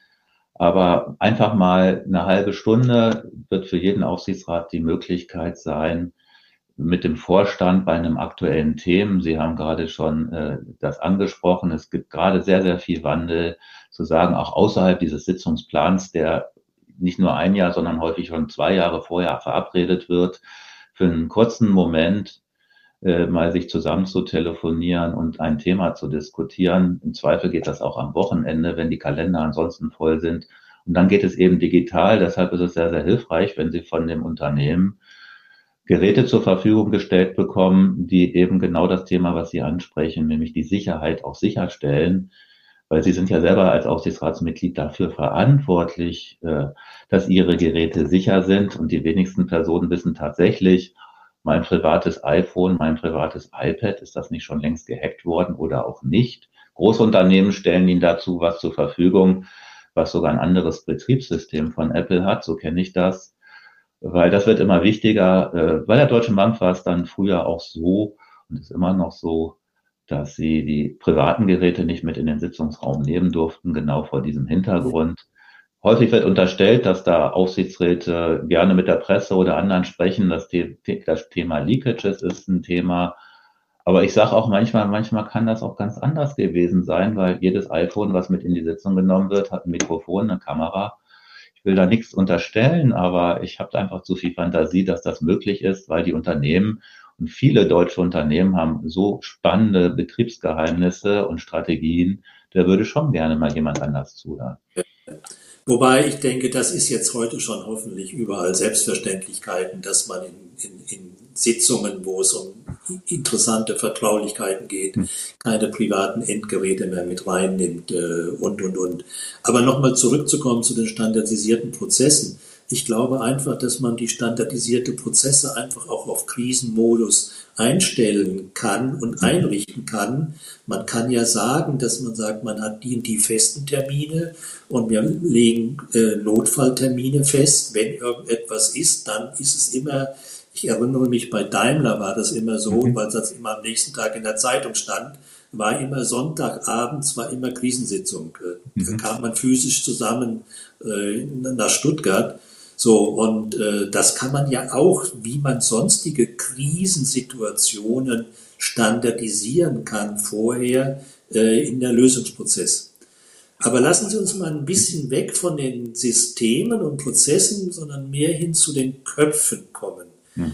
Aber einfach mal eine halbe Stunde wird für jeden Aufsichtsrat die Möglichkeit sein, mit dem Vorstand bei einem aktuellen Thema. Sie haben gerade schon das angesprochen. Es gibt gerade sehr, sehr viel Wandel, zu sagen, auch außerhalb dieses Sitzungsplans, der nicht nur ein Jahr, sondern häufig schon 2 Jahre vorher verabredet wird, für einen kurzen Moment mal sich zusammen zu telefonieren und ein Thema zu diskutieren. Im Zweifel geht das auch am Wochenende, wenn die Kalender ansonsten voll sind. Und dann geht es eben digital. Deshalb ist es sehr, sehr hilfreich, wenn Sie von dem Unternehmen Geräte zur Verfügung gestellt bekommen, die eben genau das Thema, was Sie ansprechen, nämlich die Sicherheit auch sicherstellen, weil Sie sind ja selber als Aufsichtsratsmitglied dafür verantwortlich, dass Ihre Geräte sicher sind, und die wenigsten Personen wissen tatsächlich, mein privates iPhone, mein privates iPad, ist das nicht schon längst gehackt worden oder auch nicht? Großunternehmen stellen Ihnen dazu was zur Verfügung, was sogar ein anderes Betriebssystem von Apple hat, so kenne ich das. Weil das wird immer wichtiger. Bei der Deutschen Bank war es dann früher auch so und ist immer noch so, dass sie die privaten Geräte nicht mit in den Sitzungsraum nehmen durften, genau vor diesem Hintergrund. Häufig wird unterstellt, dass da Aufsichtsräte gerne mit der Presse oder anderen sprechen. Das Thema Leakages ist ein Thema. Aber ich sage auch manchmal kann das auch ganz anders gewesen sein, weil jedes iPhone, was mit in die Sitzung genommen wird, hat ein Mikrofon, eine Kamera. Ich will da nichts unterstellen, aber ich habe einfach zu viel Fantasie, dass das möglich ist, weil die Unternehmen und viele deutsche Unternehmen haben so spannende Betriebsgeheimnisse und Strategien, da würde schon gerne mal jemand anders zuhören. Wobei ich denke, das ist jetzt heute schon hoffentlich überall Selbstverständlichkeiten, dass man in Sitzungen, wo es um interessante Vertraulichkeiten geht, keine privaten Endgeräte mehr mit reinnimmt und. Aber nochmal zurückzukommen zu den standardisierten Prozessen. Ich glaube einfach, dass man die standardisierte Prozesse einfach auch auf Krisenmodus einstellen kann und einrichten kann. Man kann ja sagen, dass man sagt, man hat die festen Termine und wir legen Notfalltermine fest. Wenn irgendetwas ist, dann ist es immer, ich erinnere mich, bei Daimler war das immer so, weil das immer am nächsten Tag in der Zeitung stand, war immer Sonntagabends, war immer Krisensitzung. Da kam man physisch zusammen nach Stuttgart. So, und das kann man ja auch, wie man sonstige Krisensituationen standardisieren kann vorher in der Lösungsprozess. Aber lassen Sie uns mal ein bisschen weg von den Systemen und Prozessen, sondern mehr hin zu den Köpfen kommen.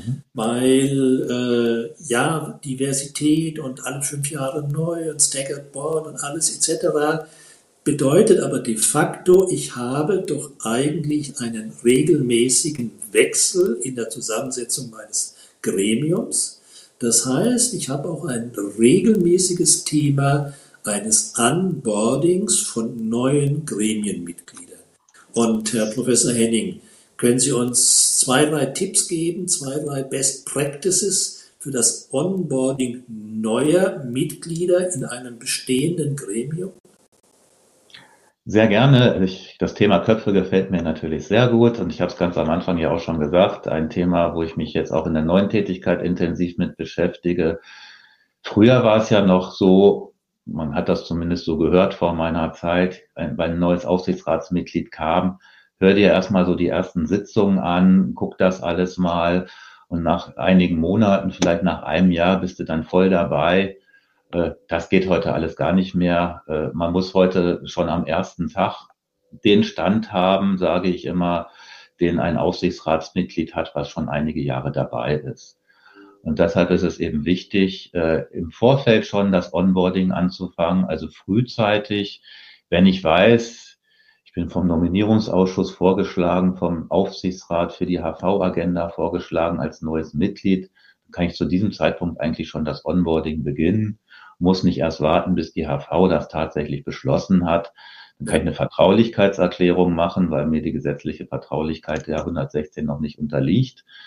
Weil ja, Diversität und alle 5 Jahre neu und Staggered Board und alles etc. bedeutet aber de facto, ich habe doch eigentlich einen regelmäßigen Wechsel in der Zusammensetzung meines Gremiums. Das heißt, ich habe auch ein regelmäßiges Thema eines Onboardings von neuen Gremienmitgliedern. Und Herr Professor Henning, können Sie uns 2, 3 Tipps geben, 2, 3 Best Practices für das Onboarding neuer Mitglieder in einem bestehenden Gremium? Sehr gerne. Das Thema Köpfe gefällt mir natürlich sehr gut, und ich habe es ganz am Anfang ja auch schon gesagt, ein Thema, wo ich mich jetzt auch in der neuen Tätigkeit intensiv mit beschäftige. Früher war es ja noch so, man hat das zumindest so gehört vor meiner Zeit, wenn ein neues Aufsichtsratsmitglied kam, hör dir erstmal so die ersten Sitzungen an, guck das alles mal, und nach einigen Monaten, vielleicht nach einem Jahr, bist du dann voll dabei. Das geht heute alles gar nicht mehr. Man muss heute schon am ersten Tag den Stand haben, sage ich immer, den ein Aufsichtsratsmitglied hat, was schon einige Jahre dabei ist. Und deshalb ist es eben wichtig, im Vorfeld schon das Onboarding anzufangen, also frühzeitig, wenn ich weiß, ich bin vom Nominierungsausschuss vorgeschlagen, vom Aufsichtsrat für die HV-Agenda vorgeschlagen als neues Mitglied, dann kann ich zu diesem Zeitpunkt eigentlich schon das Onboarding beginnen, muss nicht erst warten, bis die HV das tatsächlich beschlossen hat. Dann kann ich eine Vertraulichkeitserklärung machen, weil mir die gesetzliche Vertraulichkeit der 116 noch nicht unterliegt.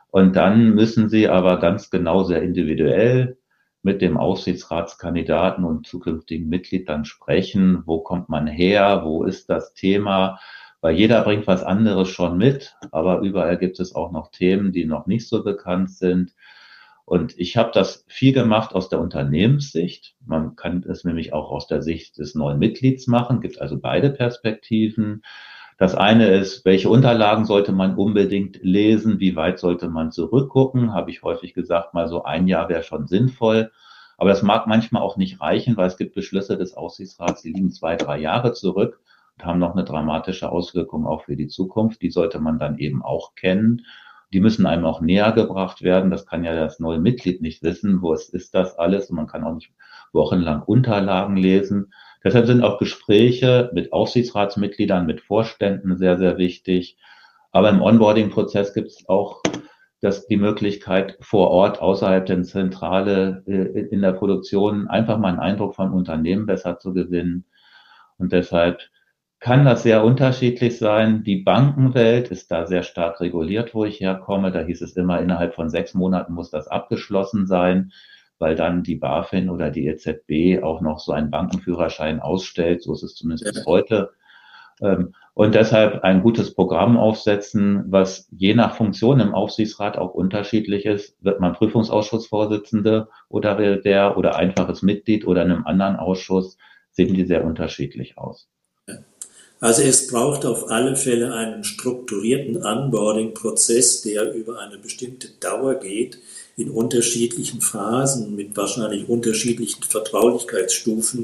Und dann müssen Sie aber ganz genau sehr individuell mit dem Aufsichtsratskandidaten und zukünftigen Mitglied dann sprechen. Wo kommt man her? Wo ist das Thema? Weil jeder bringt was anderes schon mit, aber überall gibt es auch noch Themen, die noch nicht so bekannt sind. Und ich habe das viel gemacht aus der Unternehmenssicht. Man kann es nämlich auch aus der Sicht des neuen Mitglieds machen, gibt also beide Perspektiven. Das eine ist, welche Unterlagen sollte man unbedingt lesen, wie weit sollte man zurückgucken, habe ich häufig gesagt, mal so ein Jahr wäre schon sinnvoll. Aber das mag manchmal auch nicht reichen, weil es gibt Beschlüsse des Aufsichtsrats, die liegen 2, 3 Jahre zurück und haben noch eine dramatische Auswirkung auch für die Zukunft. Die sollte man dann eben auch kennen. Die müssen einem auch näher gebracht werden. Das kann ja das neue Mitglied nicht wissen. Wo ist das alles? Und man kann auch nicht wochenlang Unterlagen lesen. Deshalb sind auch Gespräche mit Aufsichtsratsmitgliedern, mit Vorständen sehr, sehr wichtig. Aber im Onboarding-Prozess gibt es auch die Möglichkeit, vor Ort, außerhalb der Zentrale, in der Produktion einfach mal einen Eindruck vom Unternehmen besser zu gewinnen. Und deshalb kann das sehr unterschiedlich sein. Die Bankenwelt ist da sehr stark reguliert, wo ich herkomme. Da hieß es immer, innerhalb von 6 Monaten muss das abgeschlossen sein, weil dann die BaFin oder die EZB auch noch so einen Bankenführerschein ausstellt. So ist es zumindest bis heute. Und deshalb ein gutes Programm aufsetzen, was je nach Funktion im Aufsichtsrat auch unterschiedlich ist. Wird man Prüfungsausschussvorsitzende oder einfaches Mitglied oder in einem anderen Ausschuss, sehen die sehr unterschiedlich aus. Also es braucht auf alle Fälle einen strukturierten Onboarding-Prozess, der über eine bestimmte Dauer geht, in unterschiedlichen Phasen mit wahrscheinlich unterschiedlichen Vertraulichkeitsstufen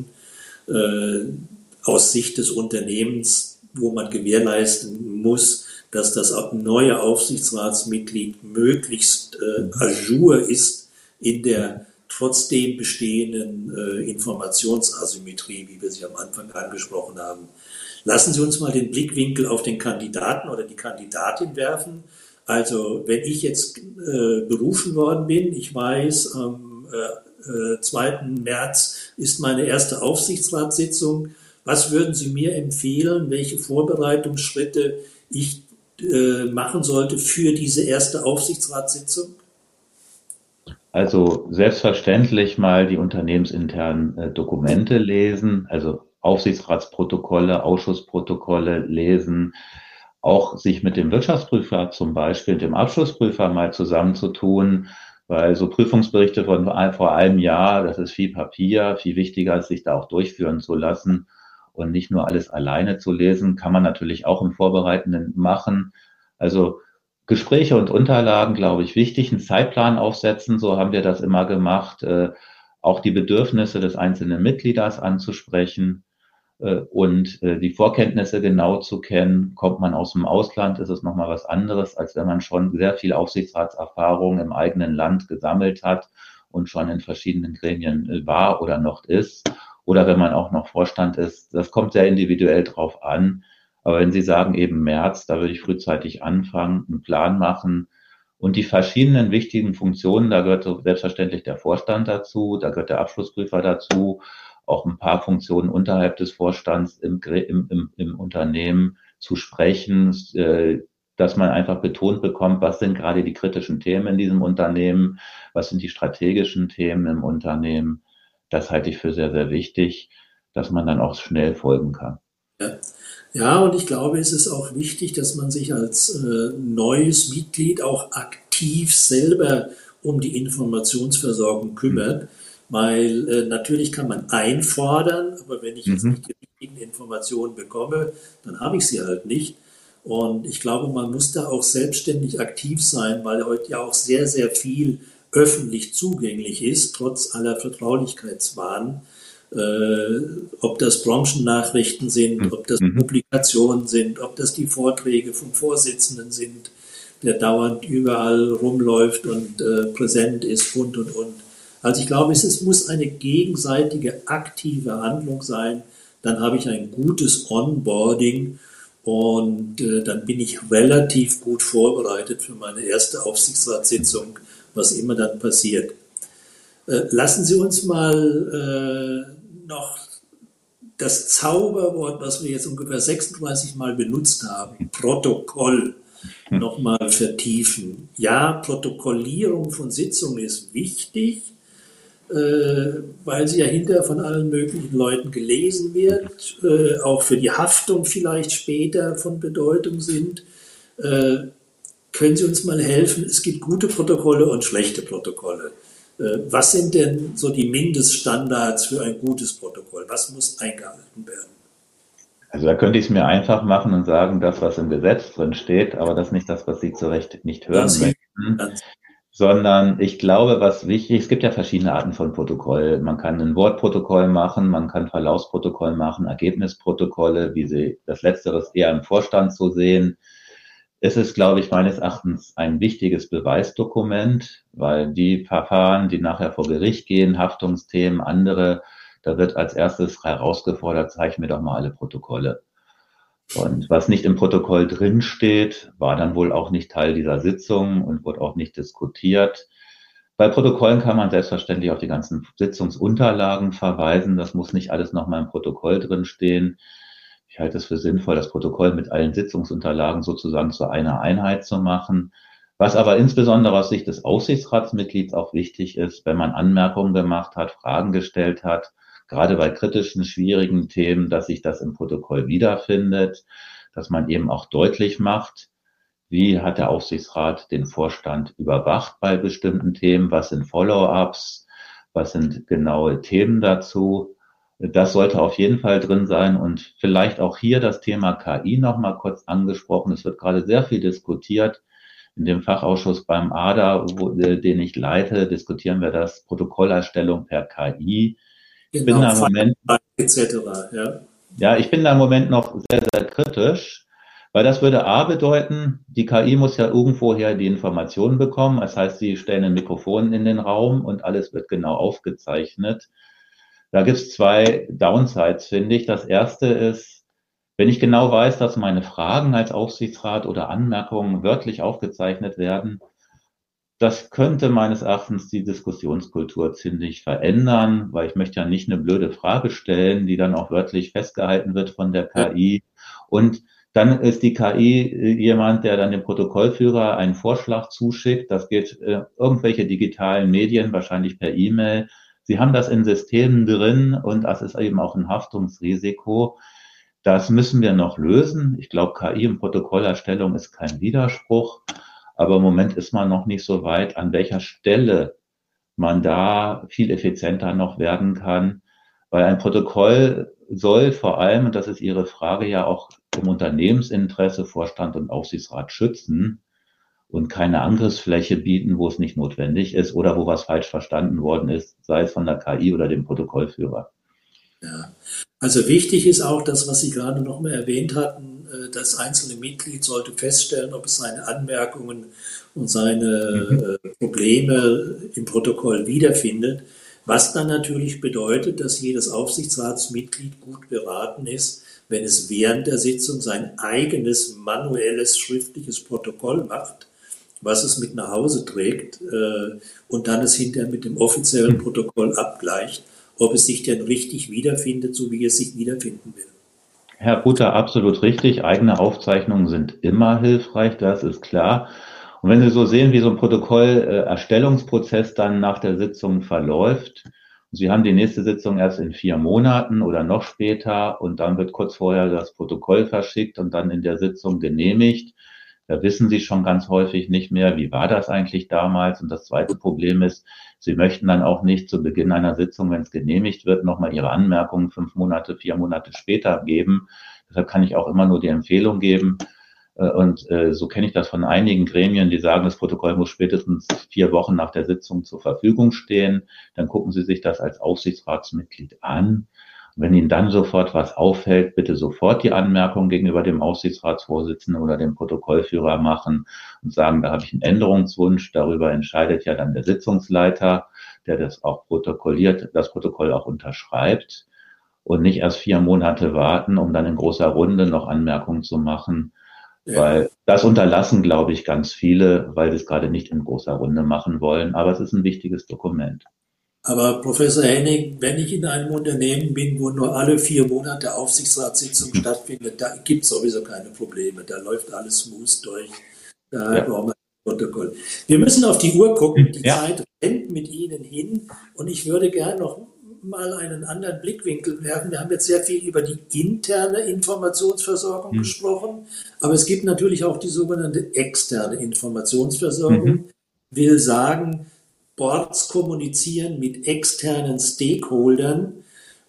aus Sicht des Unternehmens, wo man gewährleisten muss, dass das neue Aufsichtsratsmitglied möglichst ajour ist in der trotzdem bestehenden Informationsasymmetrie, wie wir sie am Anfang angesprochen haben. Lassen Sie uns mal den Blickwinkel auf den Kandidaten oder die Kandidatin werfen. Also wenn ich jetzt berufen worden bin, ich weiß, am 2. März ist meine erste Aufsichtsratssitzung. Was würden Sie mir empfehlen, welche Vorbereitungsschritte ich machen sollte für diese erste Aufsichtsratssitzung? Also selbstverständlich mal die unternehmensinternen Dokumente lesen, also Aufsichtsratsprotokolle, Ausschussprotokolle lesen, auch sich mit dem Wirtschaftsprüfer zum Beispiel, dem Abschlussprüfer mal zusammenzutun, weil so Prüfungsberichte von vor einem Jahr, das ist viel Papier, viel wichtiger, als sich da auch durchführen zu lassen und nicht nur alles alleine zu lesen, kann man natürlich auch im Vorbereitenden machen. Also Gespräche und Unterlagen, glaube ich, wichtig, einen Zeitplan aufsetzen, so haben wir das immer gemacht, auch die Bedürfnisse des einzelnen Mitglieders anzusprechen und die Vorkenntnisse genau zu kennen. Kommt man aus dem Ausland, ist es nochmal was anderes, als wenn man schon sehr viel Aufsichtsratserfahrung im eigenen Land gesammelt hat und schon in verschiedenen Gremien war oder noch ist. Oder wenn man auch noch Vorstand ist. Das kommt sehr individuell drauf an. Aber wenn Sie sagen eben März, da würde ich frühzeitig anfangen, einen Plan machen und die verschiedenen wichtigen Funktionen, da gehört so selbstverständlich der Vorstand dazu, da gehört der Abschlussprüfer dazu, auch ein paar Funktionen unterhalb des Vorstands im Unternehmen zu sprechen, dass man einfach betont bekommt, was sind gerade die kritischen Themen in diesem Unternehmen, was sind die strategischen Themen im Unternehmen. Das halte ich für sehr, sehr wichtig, dass man dann auch schnell folgen kann. Ja, und ich glaube, es ist auch wichtig, dass man sich als neues Mitglied auch aktiv selber um die Informationsversorgung kümmert, weil natürlich kann man einfordern, aber wenn ich jetzt nicht die richtigen Informationen bekomme, dann habe ich sie halt nicht. Und ich glaube, man muss da auch selbstständig aktiv sein, weil heute ja auch sehr, sehr viel öffentlich zugänglich ist, trotz aller Vertraulichkeitswahn. Ob das Branchennachrichten sind, ob das Publikationen sind, ob das die Vorträge vom Vorsitzenden sind, der dauernd überall rumläuft und präsent ist und. Also ich glaube, es muss eine gegenseitige aktive Handlung sein. Dann habe ich ein gutes Onboarding und dann bin ich relativ gut vorbereitet für meine erste Aufsichtsratssitzung, was immer dann passiert. Lassen Sie uns mal noch das Zauberwort, was wir jetzt ungefähr 36 Mal benutzt haben, Protokoll. noch mal vertiefen. Ja, Protokollierung von Sitzungen ist wichtig, weil sie ja hinterher von allen möglichen Leuten gelesen wird, auch für die Haftung vielleicht später von Bedeutung sind. Können Sie uns mal helfen? Es gibt gute Protokolle und schlechte Protokolle. Was sind denn so die Mindeststandards für ein gutes Protokoll? Was muss eingehalten werden? Also da könnte ich es mir einfach machen und sagen, das, was im Gesetz drin steht, aber das ist nicht das, was Sie zu Recht nicht hören möchten, sondern ich glaube, was wichtig ist, es gibt ja verschiedene Arten von Protokoll. Man kann ein Wortprotokoll machen, man kann Verlaufsprotokoll machen, Ergebnisprotokolle, wie Sie das Letzteres eher im Vorstand so sehen. Es ist, glaube ich, meines Erachtens ein wichtiges Beweisdokument, weil die Verfahren, die nachher vor Gericht gehen, Haftungsthemen, andere, da wird als erstes herausgefordert, zeig mir doch mal alle Protokolle. Und was nicht im Protokoll drinsteht, war dann wohl auch nicht Teil dieser Sitzung und wurde auch nicht diskutiert. Bei Protokollen kann man selbstverständlich auf die ganzen Sitzungsunterlagen verweisen. Das muss nicht alles nochmal im Protokoll drinstehen. Ich halte es für sinnvoll, das Protokoll mit allen Sitzungsunterlagen sozusagen zu einer Einheit zu machen. Was aber insbesondere aus Sicht des Aufsichtsratsmitglieds auch wichtig ist, wenn man Anmerkungen gemacht hat, Fragen gestellt hat, gerade bei kritischen, schwierigen Themen, dass sich das im Protokoll wiederfindet, dass man eben auch deutlich macht, wie hat der Aufsichtsrat den Vorstand überwacht bei bestimmten Themen, was sind Follow-ups, was sind genaue Themen dazu. Das sollte auf jeden Fall drin sein und vielleicht auch hier das Thema KI noch mal kurz angesprochen. Es wird gerade sehr viel diskutiert. In dem Fachausschuss beim ADA, den ich leite, diskutieren wir das Protokollerstellung per KI. Ich bin da im Moment, etc. ich bin da im Moment noch sehr, sehr kritisch, weil das würde A bedeuten, die KI muss ja irgendwoher die Informationen bekommen. Das heißt, sie stellen ein Mikrofon in den Raum und alles wird genau aufgezeichnet. Da gibt es zwei Downsides, finde ich. Das erste ist, wenn ich genau weiß, dass meine Fragen als Aufsichtsrat oder Anmerkungen wörtlich aufgezeichnet werden, das könnte meines Erachtens die Diskussionskultur ziemlich verändern, weil ich möchte ja nicht eine blöde Frage stellen, die dann auch wörtlich festgehalten wird von der KI. Und dann ist die KI jemand, der dann dem Protokollführer einen Vorschlag zuschickt. Das geht irgendwelche digitalen Medien, wahrscheinlich per E-Mail. Sie haben das in Systemen drin und das ist eben auch ein Haftungsrisiko. Das müssen wir noch lösen. Ich glaube, KI und Protokollerstellung ist kein Widerspruch, aber im Moment ist man noch nicht so weit, an welcher Stelle man da viel effizienter noch werden kann, weil ein Protokoll soll vor allem, und das ist Ihre Frage, ja auch im Unternehmensinteresse Vorstand und Aufsichtsrat schützen und keine Angriffsfläche bieten, wo es nicht notwendig ist oder wo was falsch verstanden worden ist, sei es von der KI oder dem Protokollführer. Ja, also wichtig ist auch das, was Sie gerade noch mal erwähnt hatten, das einzelne Mitglied sollte feststellen, ob es seine Anmerkungen und seine Probleme im Protokoll wiederfindet, was dann natürlich bedeutet, dass jedes Aufsichtsratsmitglied gut beraten ist, wenn es während der Sitzung sein eigenes manuelles schriftliches Protokoll macht, was es mit nach Hause trägt und dann es hinterher mit dem offiziellen Protokoll abgleicht, ob es sich denn richtig wiederfindet, so wie es sich wiederfinden will. Herr Butter, absolut richtig. Eigene Aufzeichnungen sind immer hilfreich, das ist klar. Und wenn Sie so sehen, wie so ein Protokollerstellungsprozess dann nach der Sitzung verläuft, Sie haben die nächste Sitzung erst in 4 Monaten oder noch später und dann wird kurz vorher das Protokoll verschickt und dann in der Sitzung genehmigt. Da wissen Sie schon ganz häufig nicht mehr, wie war das eigentlich damals. Und das zweite Problem ist, Sie möchten dann auch nicht zu Beginn einer Sitzung, wenn es genehmigt wird, nochmal Ihre Anmerkungen 5 Monate, 4 Monate später geben. Deshalb kann ich auch immer nur die Empfehlung geben. Und so kenne ich das von einigen Gremien, die sagen, das Protokoll muss spätestens 4 Wochen nach der Sitzung zur Verfügung stehen. Dann gucken Sie sich das als Aufsichtsratsmitglied an. Und wenn Ihnen dann sofort was auffällt, bitte sofort die Anmerkung gegenüber dem Aufsichtsratsvorsitzenden oder dem Protokollführer machen und sagen, da habe ich einen Änderungswunsch. Darüber entscheidet ja dann der Sitzungsleiter, der das auch protokolliert, das Protokoll auch unterschreibt und nicht erst 4 Monate warten, um dann in großer Runde noch Anmerkungen zu machen. Weil das unterlassen, glaube ich, ganz viele, weil sie es gerade nicht in großer Runde machen wollen. Aber es ist ein wichtiges Dokument. Aber Professor Henning, wenn ich in einem Unternehmen bin, wo nur alle 4 Monate Aufsichtsratssitzung stattfindet, da gibt es sowieso keine Probleme. Da läuft alles smooth durch. Da brauchen wir ein Protokoll. Wir müssen auf die Uhr gucken. Die Zeit rennt mit Ihnen hin. Und ich würde gerne noch mal einen anderen Blickwinkel werfen. Wir haben jetzt sehr viel über die interne Informationsversorgung gesprochen. Aber es gibt natürlich auch die sogenannte externe Informationsversorgung. Will sagen, Boards kommunizieren mit externen Stakeholdern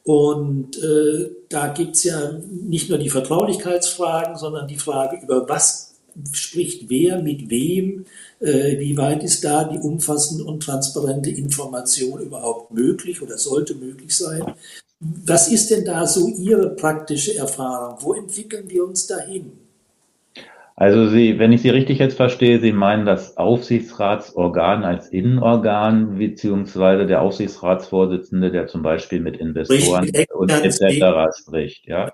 und da gibt es ja nicht nur die Vertraulichkeitsfragen, sondern die Frage, über was spricht wer mit wem, wie weit ist da die umfassende und transparente Information überhaupt möglich oder sollte möglich sein. Was ist denn da so Ihre praktische Erfahrung? Wo entwickeln wir uns dahin? Also wenn ich Sie richtig jetzt verstehe, Sie meinen das Aufsichtsratsorgan als Innenorgan, beziehungsweise der Aufsichtsratsvorsitzende, der zum Beispiel mit Investoren und etc. spricht, ja?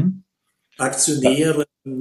Aktionären,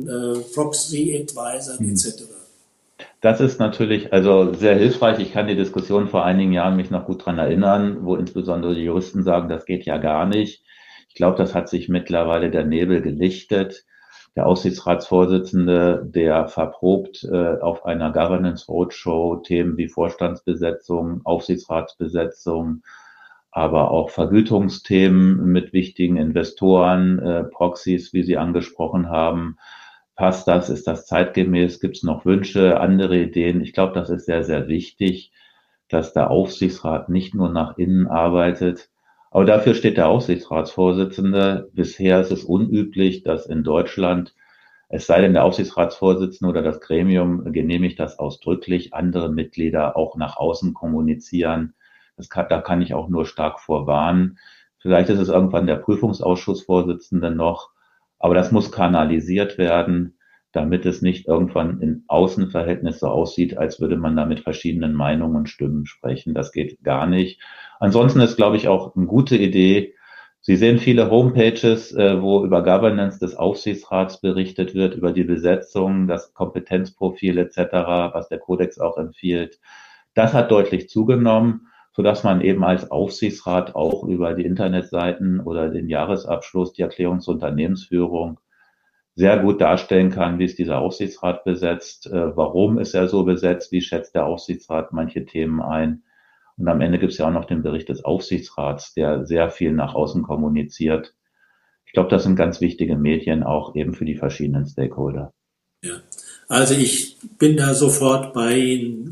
Proxy-Advisern etc. Das ist natürlich also sehr hilfreich. Ich kann die Diskussion vor einigen Jahren mich noch gut dran erinnern, wo insbesondere die Juristen sagen, das geht ja gar nicht. Ich glaube, das hat sich mittlerweile der Nebel gelichtet. Der Aufsichtsratsvorsitzende, der verprobt auf einer Governance Roadshow Themen wie Vorstandsbesetzung, Aufsichtsratsbesetzung, aber auch Vergütungsthemen mit wichtigen Investoren, Proxys, wie Sie angesprochen haben. Passt das? Ist das zeitgemäß? Gibt es noch Wünsche, andere Ideen? Ich glaube, das ist sehr, sehr wichtig, dass der Aufsichtsrat nicht nur nach innen arbeitet. Aber dafür steht der Aufsichtsratsvorsitzende. Bisher ist es unüblich, dass in Deutschland, es sei denn der Aufsichtsratsvorsitzende oder das Gremium genehmigt das ausdrücklich, andere Mitglieder auch nach außen kommunizieren. Da kann ich auch nur stark vorwarnen. Vielleicht ist es irgendwann der Prüfungsausschussvorsitzende noch, aber das muss kanalisiert werden, damit es nicht irgendwann in Außenverhältnis so aussieht, als würde man da mit verschiedenen Meinungen und Stimmen sprechen. Das geht gar nicht. Ansonsten ist, glaube ich, auch eine gute Idee. Sie sehen viele Homepages, wo über Governance des Aufsichtsrats berichtet wird, über die Besetzung, das Kompetenzprofil etc., was der Kodex auch empfiehlt. Das hat deutlich zugenommen, sodass man eben als Aufsichtsrat auch über die Internetseiten oder den Jahresabschluss, die Erklärung zur Unternehmensführung sehr gut darstellen kann, wie ist dieser Aufsichtsrat besetzt, warum ist er so besetzt, wie schätzt der Aufsichtsrat manche Themen ein. Und am Ende gibt es ja auch noch den Bericht des Aufsichtsrats, der sehr viel nach außen kommuniziert. Ich glaube, das sind ganz wichtige Medien auch eben für die verschiedenen Stakeholder. Ja, also ich bin da sofort bei Ihnen.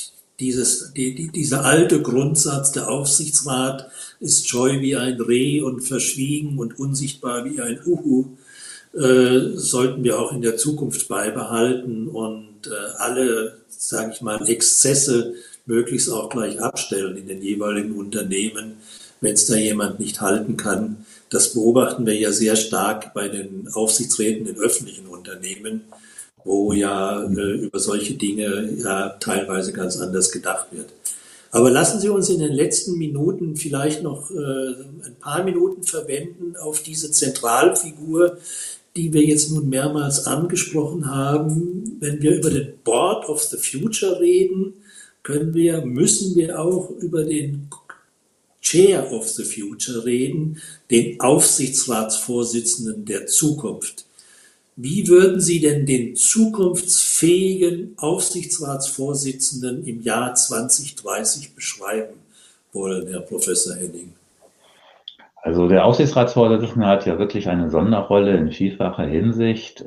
Dieser alte Grundsatz, der Aufsichtsrat ist scheu wie ein Reh und verschwiegen und unsichtbar wie ein Uhu, sollten wir auch in der Zukunft beibehalten und alle, sage ich mal, Exzesse möglichst auch gleich abstellen in den jeweiligen Unternehmen, wenn es da jemand nicht halten kann. Das beobachten wir ja sehr stark bei den Aufsichtsräten in öffentlichen Unternehmen, wo ja über solche Dinge ja teilweise ganz anders gedacht wird. Aber lassen Sie uns in den letzten Minuten vielleicht noch ein paar Minuten verwenden auf diese Zentralfigur, die wir jetzt nun mehrmals angesprochen haben. Wenn wir über den Board of the Future reden, müssen wir auch über den Chair of the Future reden, den Aufsichtsratsvorsitzenden der Zukunft. Wie würden Sie denn den zukunftsfähigen Aufsichtsratsvorsitzenden im Jahr 2030 beschreiben wollen, Herr Professor Henning? Also der Aufsichtsratsvorsitzende hat ja wirklich eine Sonderrolle in vielfacher Hinsicht.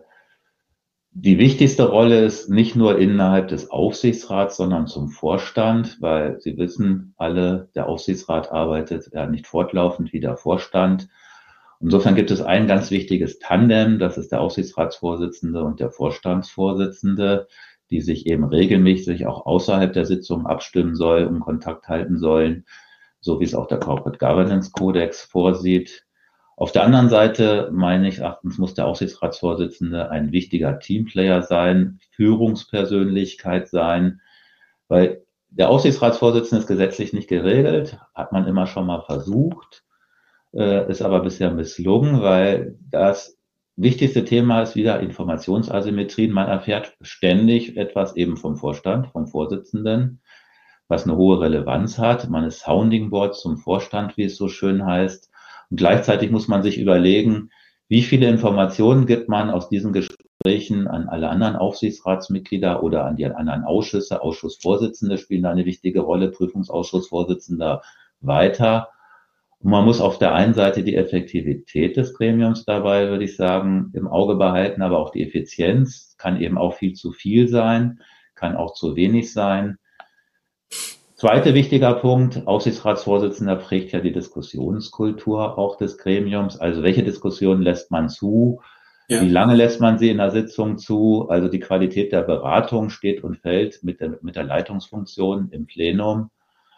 Die wichtigste Rolle ist nicht nur innerhalb des Aufsichtsrats, sondern zum Vorstand, weil Sie wissen alle, der Aufsichtsrat arbeitet ja nicht fortlaufend wie der Vorstand. Insofern gibt es ein ganz wichtiges Tandem, das ist der Aufsichtsratsvorsitzende und der Vorstandsvorsitzende, die sich eben regelmäßig auch außerhalb der Sitzung abstimmen sollen und Kontakt halten sollen, so wie es auch der Corporate Governance Codex vorsieht. Auf der anderen Seite, meines Erachtens, muss der Aufsichtsratsvorsitzende ein wichtiger Teamplayer sein, Führungspersönlichkeit sein, weil der Aufsichtsratsvorsitzende ist gesetzlich nicht geregelt, hat man immer schon mal versucht, ist aber bisher misslungen, weil das wichtigste Thema ist wieder Informationsasymmetrien. Man erfährt ständig etwas eben vom Vorstand, vom Vorsitzenden. was eine hohe Relevanz hat. Man ist Sounding Board zum Vorstand, wie es so schön heißt. Und gleichzeitig muss man sich überlegen, wie viele Informationen gibt man aus diesen Gesprächen an alle anderen Aufsichtsratsmitglieder oder an die anderen Ausschüsse. Ausschussvorsitzende spielen da eine wichtige Rolle, Prüfungsausschussvorsitzender weiter. Und man muss auf der einen Seite die Effektivität des Gremiums dabei, würde ich sagen, im Auge behalten, aber auch die Effizienz kann eben auch viel zu viel sein, kann auch zu wenig sein. Zweiter wichtiger Punkt, Aufsichtsratsvorsitzender prägt ja die Diskussionskultur auch des Gremiums. Also welche Diskussionen lässt man zu? Ja. Wie lange lässt man sie in der Sitzung zu? Also die Qualität der Beratung steht und fällt mit der Leitungsfunktion im Plenum.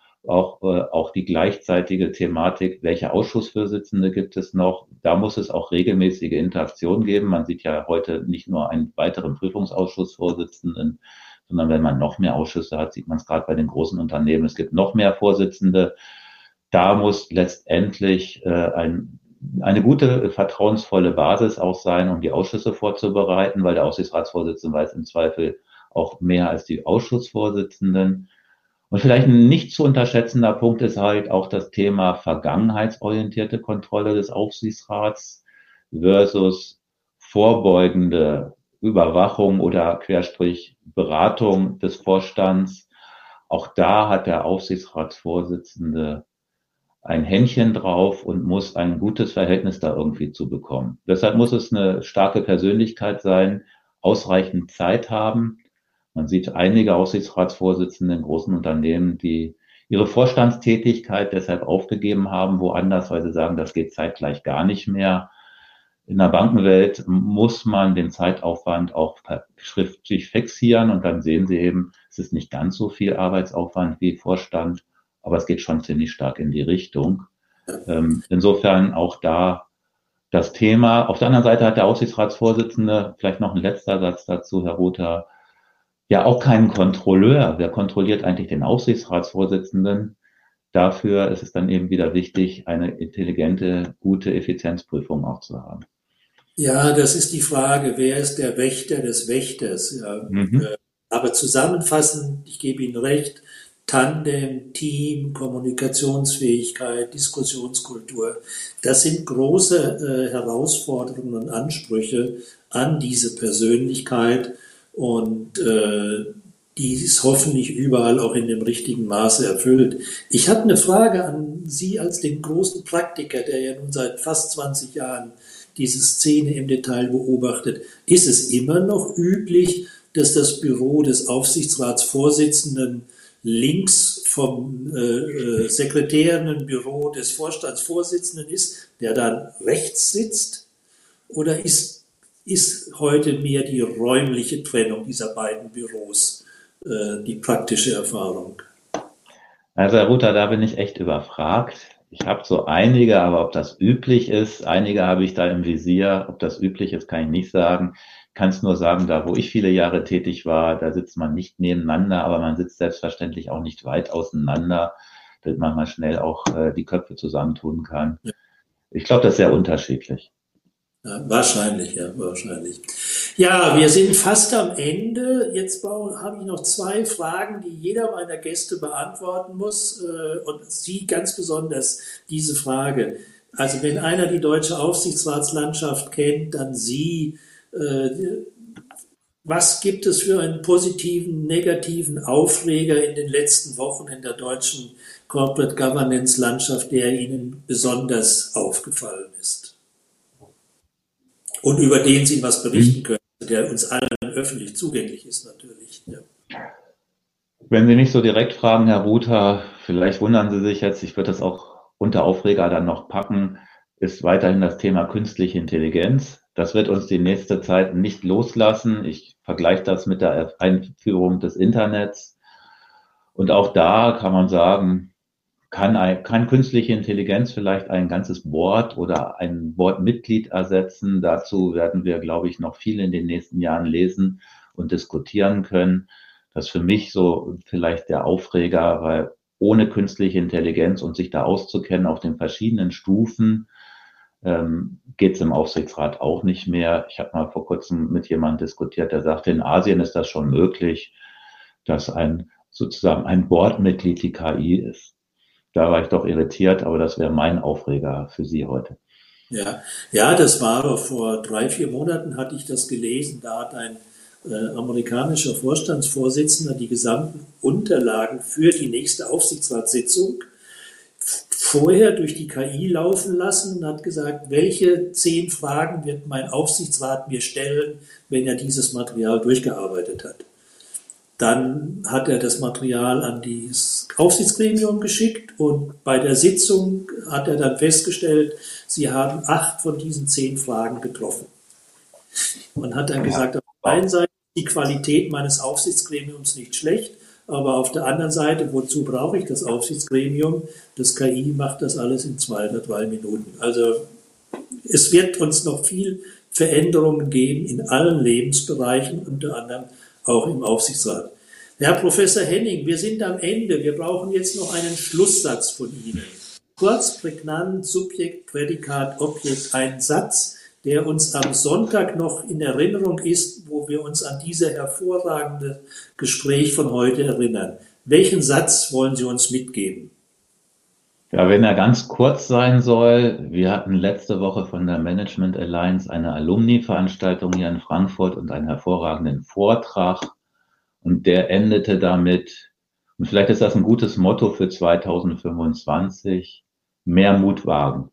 Auch die gleichzeitige Thematik, welche Ausschussvorsitzende gibt es noch? Da muss es auch regelmäßige Interaktion geben. Man sieht ja heute nicht nur einen weiteren Prüfungsausschussvorsitzenden, sondern wenn man noch mehr Ausschüsse hat, sieht man es gerade bei den großen Unternehmen, es gibt noch mehr Vorsitzende. Da muss letztendlich eine gute, vertrauensvolle Basis auch sein, um die Ausschüsse vorzubereiten, weil der Aufsichtsratsvorsitzende weiß im Zweifel auch mehr als die Ausschussvorsitzenden. Und vielleicht ein nicht zu unterschätzender Punkt ist halt auch das Thema vergangenheitsorientierte Kontrolle des Aufsichtsrats versus vorbeugende Überwachung oder Querstrich Beratung des Vorstands. Auch da hat der Aufsichtsratsvorsitzende ein Händchen drauf und muss ein gutes Verhältnis da irgendwie zu bekommen. Deshalb muss es eine starke Persönlichkeit sein, ausreichend Zeit haben. Man sieht einige Aufsichtsratsvorsitzende in großen Unternehmen, die ihre Vorstandstätigkeit deshalb aufgegeben haben, woanders, weil sie sagen, das geht zeitgleich gar nicht mehr. In der Bankenwelt muss man den Zeitaufwand auch schriftlich fixieren und dann sehen Sie eben, es ist nicht ganz so viel Arbeitsaufwand wie Vorstand, aber es geht schon ziemlich stark in die Richtung. Insofern auch da das Thema. Auf der anderen Seite hat der Aufsichtsratsvorsitzende, vielleicht noch ein letzter Satz dazu, Herr Rother, ja auch keinen Kontrolleur. Wer kontrolliert eigentlich den Aufsichtsratsvorsitzenden? Dafür ist es dann eben wieder wichtig, eine intelligente, gute Effizienzprüfung auch zu haben. Ja, das ist die Frage, wer ist der Wächter des Wächters? Ja. Aber zusammenfassend, ich gebe Ihnen recht, Tandem, Team, Kommunikationsfähigkeit, Diskussionskultur, das sind große Herausforderungen und Ansprüche an diese Persönlichkeit und die ist hoffentlich überall auch in dem richtigen Maße erfüllt. Ich habe eine Frage an Sie als den großen Praktiker, der ja nun seit fast 20 Jahren diese Szene im Detail beobachtet. Ist es immer noch üblich, dass das Büro des Aufsichtsratsvorsitzenden links vom sekretären Büro des Vorstandsvorsitzenden ist, der dann rechts sitzt? Oder ist heute mehr die räumliche Trennung dieser beiden Büros die praktische Erfahrung? Also Herr Ruther, da bin ich echt überfragt. Ich habe so einige, aber ob das üblich ist, einige habe ich da im Visier. Ob das üblich ist, kann ich nicht sagen. Ich kann es nur sagen, da wo ich viele Jahre tätig war, da sitzt man nicht nebeneinander, aber man sitzt selbstverständlich auch nicht weit auseinander, damit man mal schnell auch die Köpfe zusammentun kann. Ja. Ich glaube, das ist sehr unterschiedlich. Ja, wahrscheinlich, ja, wahrscheinlich. Ja, wir sind fast am Ende. Jetzt habe ich noch 2 Fragen, die jeder meiner Gäste beantworten muss. Und Sie ganz besonders diese Frage. Also wenn einer die deutsche Aufsichtsratslandschaft kennt, dann Sie. Was gibt es für einen positiven, negativen Aufreger in den letzten Wochen in der deutschen Corporate Governance Landschaft, der Ihnen besonders aufgefallen ist? Und über den Sie was berichten können, der uns allen öffentlich zugänglich ist natürlich. Ja. Wenn Sie mich so direkt fragen, Herr Ruther, vielleicht wundern Sie sich jetzt, ich würde das auch unter Aufreger dann noch packen, ist weiterhin das Thema künstliche Intelligenz. Das wird uns die nächste Zeit nicht loslassen. Ich vergleiche das mit der Einführung des Internets. Und auch da kann man sagen, kann künstliche Intelligenz vielleicht ein ganzes Board oder ein Boardmitglied ersetzen? Dazu werden wir, glaube ich, noch viel in den nächsten Jahren lesen und diskutieren können. Das ist für mich so vielleicht der Aufreger, weil ohne künstliche Intelligenz und sich da auszukennen auf den verschiedenen Stufen, geht es im Aufsichtsrat auch nicht mehr. Ich habe mal vor kurzem mit jemandem diskutiert, der sagte, in Asien ist das schon möglich, dass ein sozusagen ein Boardmitglied die KI ist. Da war ich doch irritiert, aber das wäre mein Aufreger für Sie heute. Ja, das war vor 3-4 Monaten hatte ich das gelesen. Da hat ein amerikanischer Vorstandsvorsitzender die gesamten Unterlagen für die nächste Aufsichtsratssitzung vorher durch die KI laufen lassen und hat gesagt, welche 10 Fragen wird mein Aufsichtsrat mir stellen, wenn er dieses Material durchgearbeitet hat. Dann hat er das Material an das Aufsichtsgremium geschickt und bei der Sitzung hat er dann festgestellt, sie haben 8 von diesen 10 Fragen getroffen. Man hat dann gesagt, auf der einen Seite die Qualität meines Aufsichtsgremiums nicht schlecht, aber auf der anderen Seite, wozu brauche ich das Aufsichtsgremium? Das KI macht das alles in 2 oder 3 Minuten. Also es wird uns noch viel Veränderungen geben in allen Lebensbereichen, unter anderem auch im Aufsichtsrat. Herr Professor Henning, wir sind am Ende. Wir brauchen jetzt noch einen Schlusssatz von Ihnen. Kurz, prägnant, Subjekt, Prädikat, Objekt, ein Satz, der uns am Sonntag noch in Erinnerung ist, wo wir uns an dieses hervorragende Gespräch von heute erinnern. Welchen Satz wollen Sie uns mitgeben? Ja, wenn er ganz kurz sein soll, wir hatten letzte Woche von der Management Alliance eine Alumni-Veranstaltung hier in Frankfurt und einen hervorragenden Vortrag. Und der endete damit, und vielleicht ist das ein gutes Motto für 2025, mehr Mut wagen.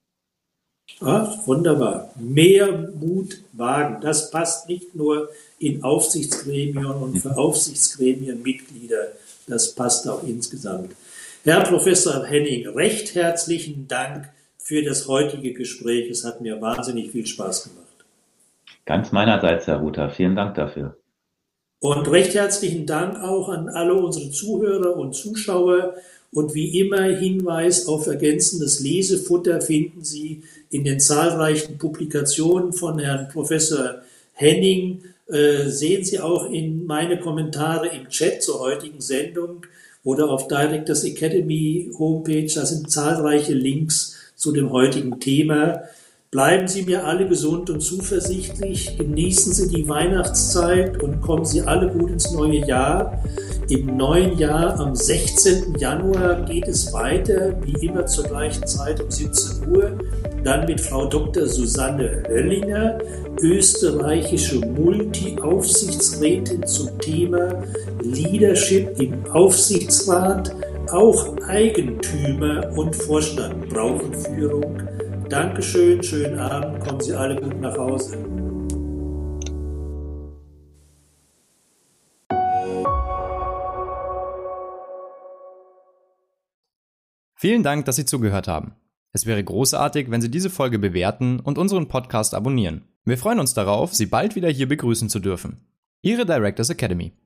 Wunderbar. Mehr Mut wagen. Das passt nicht nur in Aufsichtsgremien und für Aufsichtsgremienmitglieder. Das passt auch insgesamt. Herr Professor Henning, recht herzlichen Dank für das heutige Gespräch. Es hat mir wahnsinnig viel Spaß gemacht. Ganz meinerseits, Herr Ruther. Vielen Dank dafür. Und recht herzlichen Dank auch an alle unsere Zuhörer und Zuschauer. Und wie immer Hinweis auf ergänzendes Lesefutter finden Sie in den zahlreichen Publikationen von Herrn Professor Henning. Sehen Sie auch in meine Kommentare im Chat zur heutigen Sendung oder auf Directors Academy Homepage. Da sind zahlreiche Links zu dem heutigen Thema. Bleiben Sie mir alle gesund und zuversichtlich, genießen Sie die Weihnachtszeit und kommen Sie alle gut ins neue Jahr. Im neuen Jahr am 16. Januar geht es weiter, wie immer zur gleichen Zeit um 17 Uhr, dann mit Frau Dr. Susanne Höllinger, österreichische Multi-Aufsichtsrätin zum Thema Leadership im Aufsichtsrat. Auch Eigentümer und Vorstand brauchen Führung. Dankeschön, schönen Abend, kommen Sie alle gut nach Hause. Vielen Dank, dass Sie zugehört haben. Es wäre großartig, wenn Sie diese Folge bewerten und unseren Podcast abonnieren. Wir freuen uns darauf, Sie bald wieder hier begrüßen zu dürfen. Ihre Directors Academy.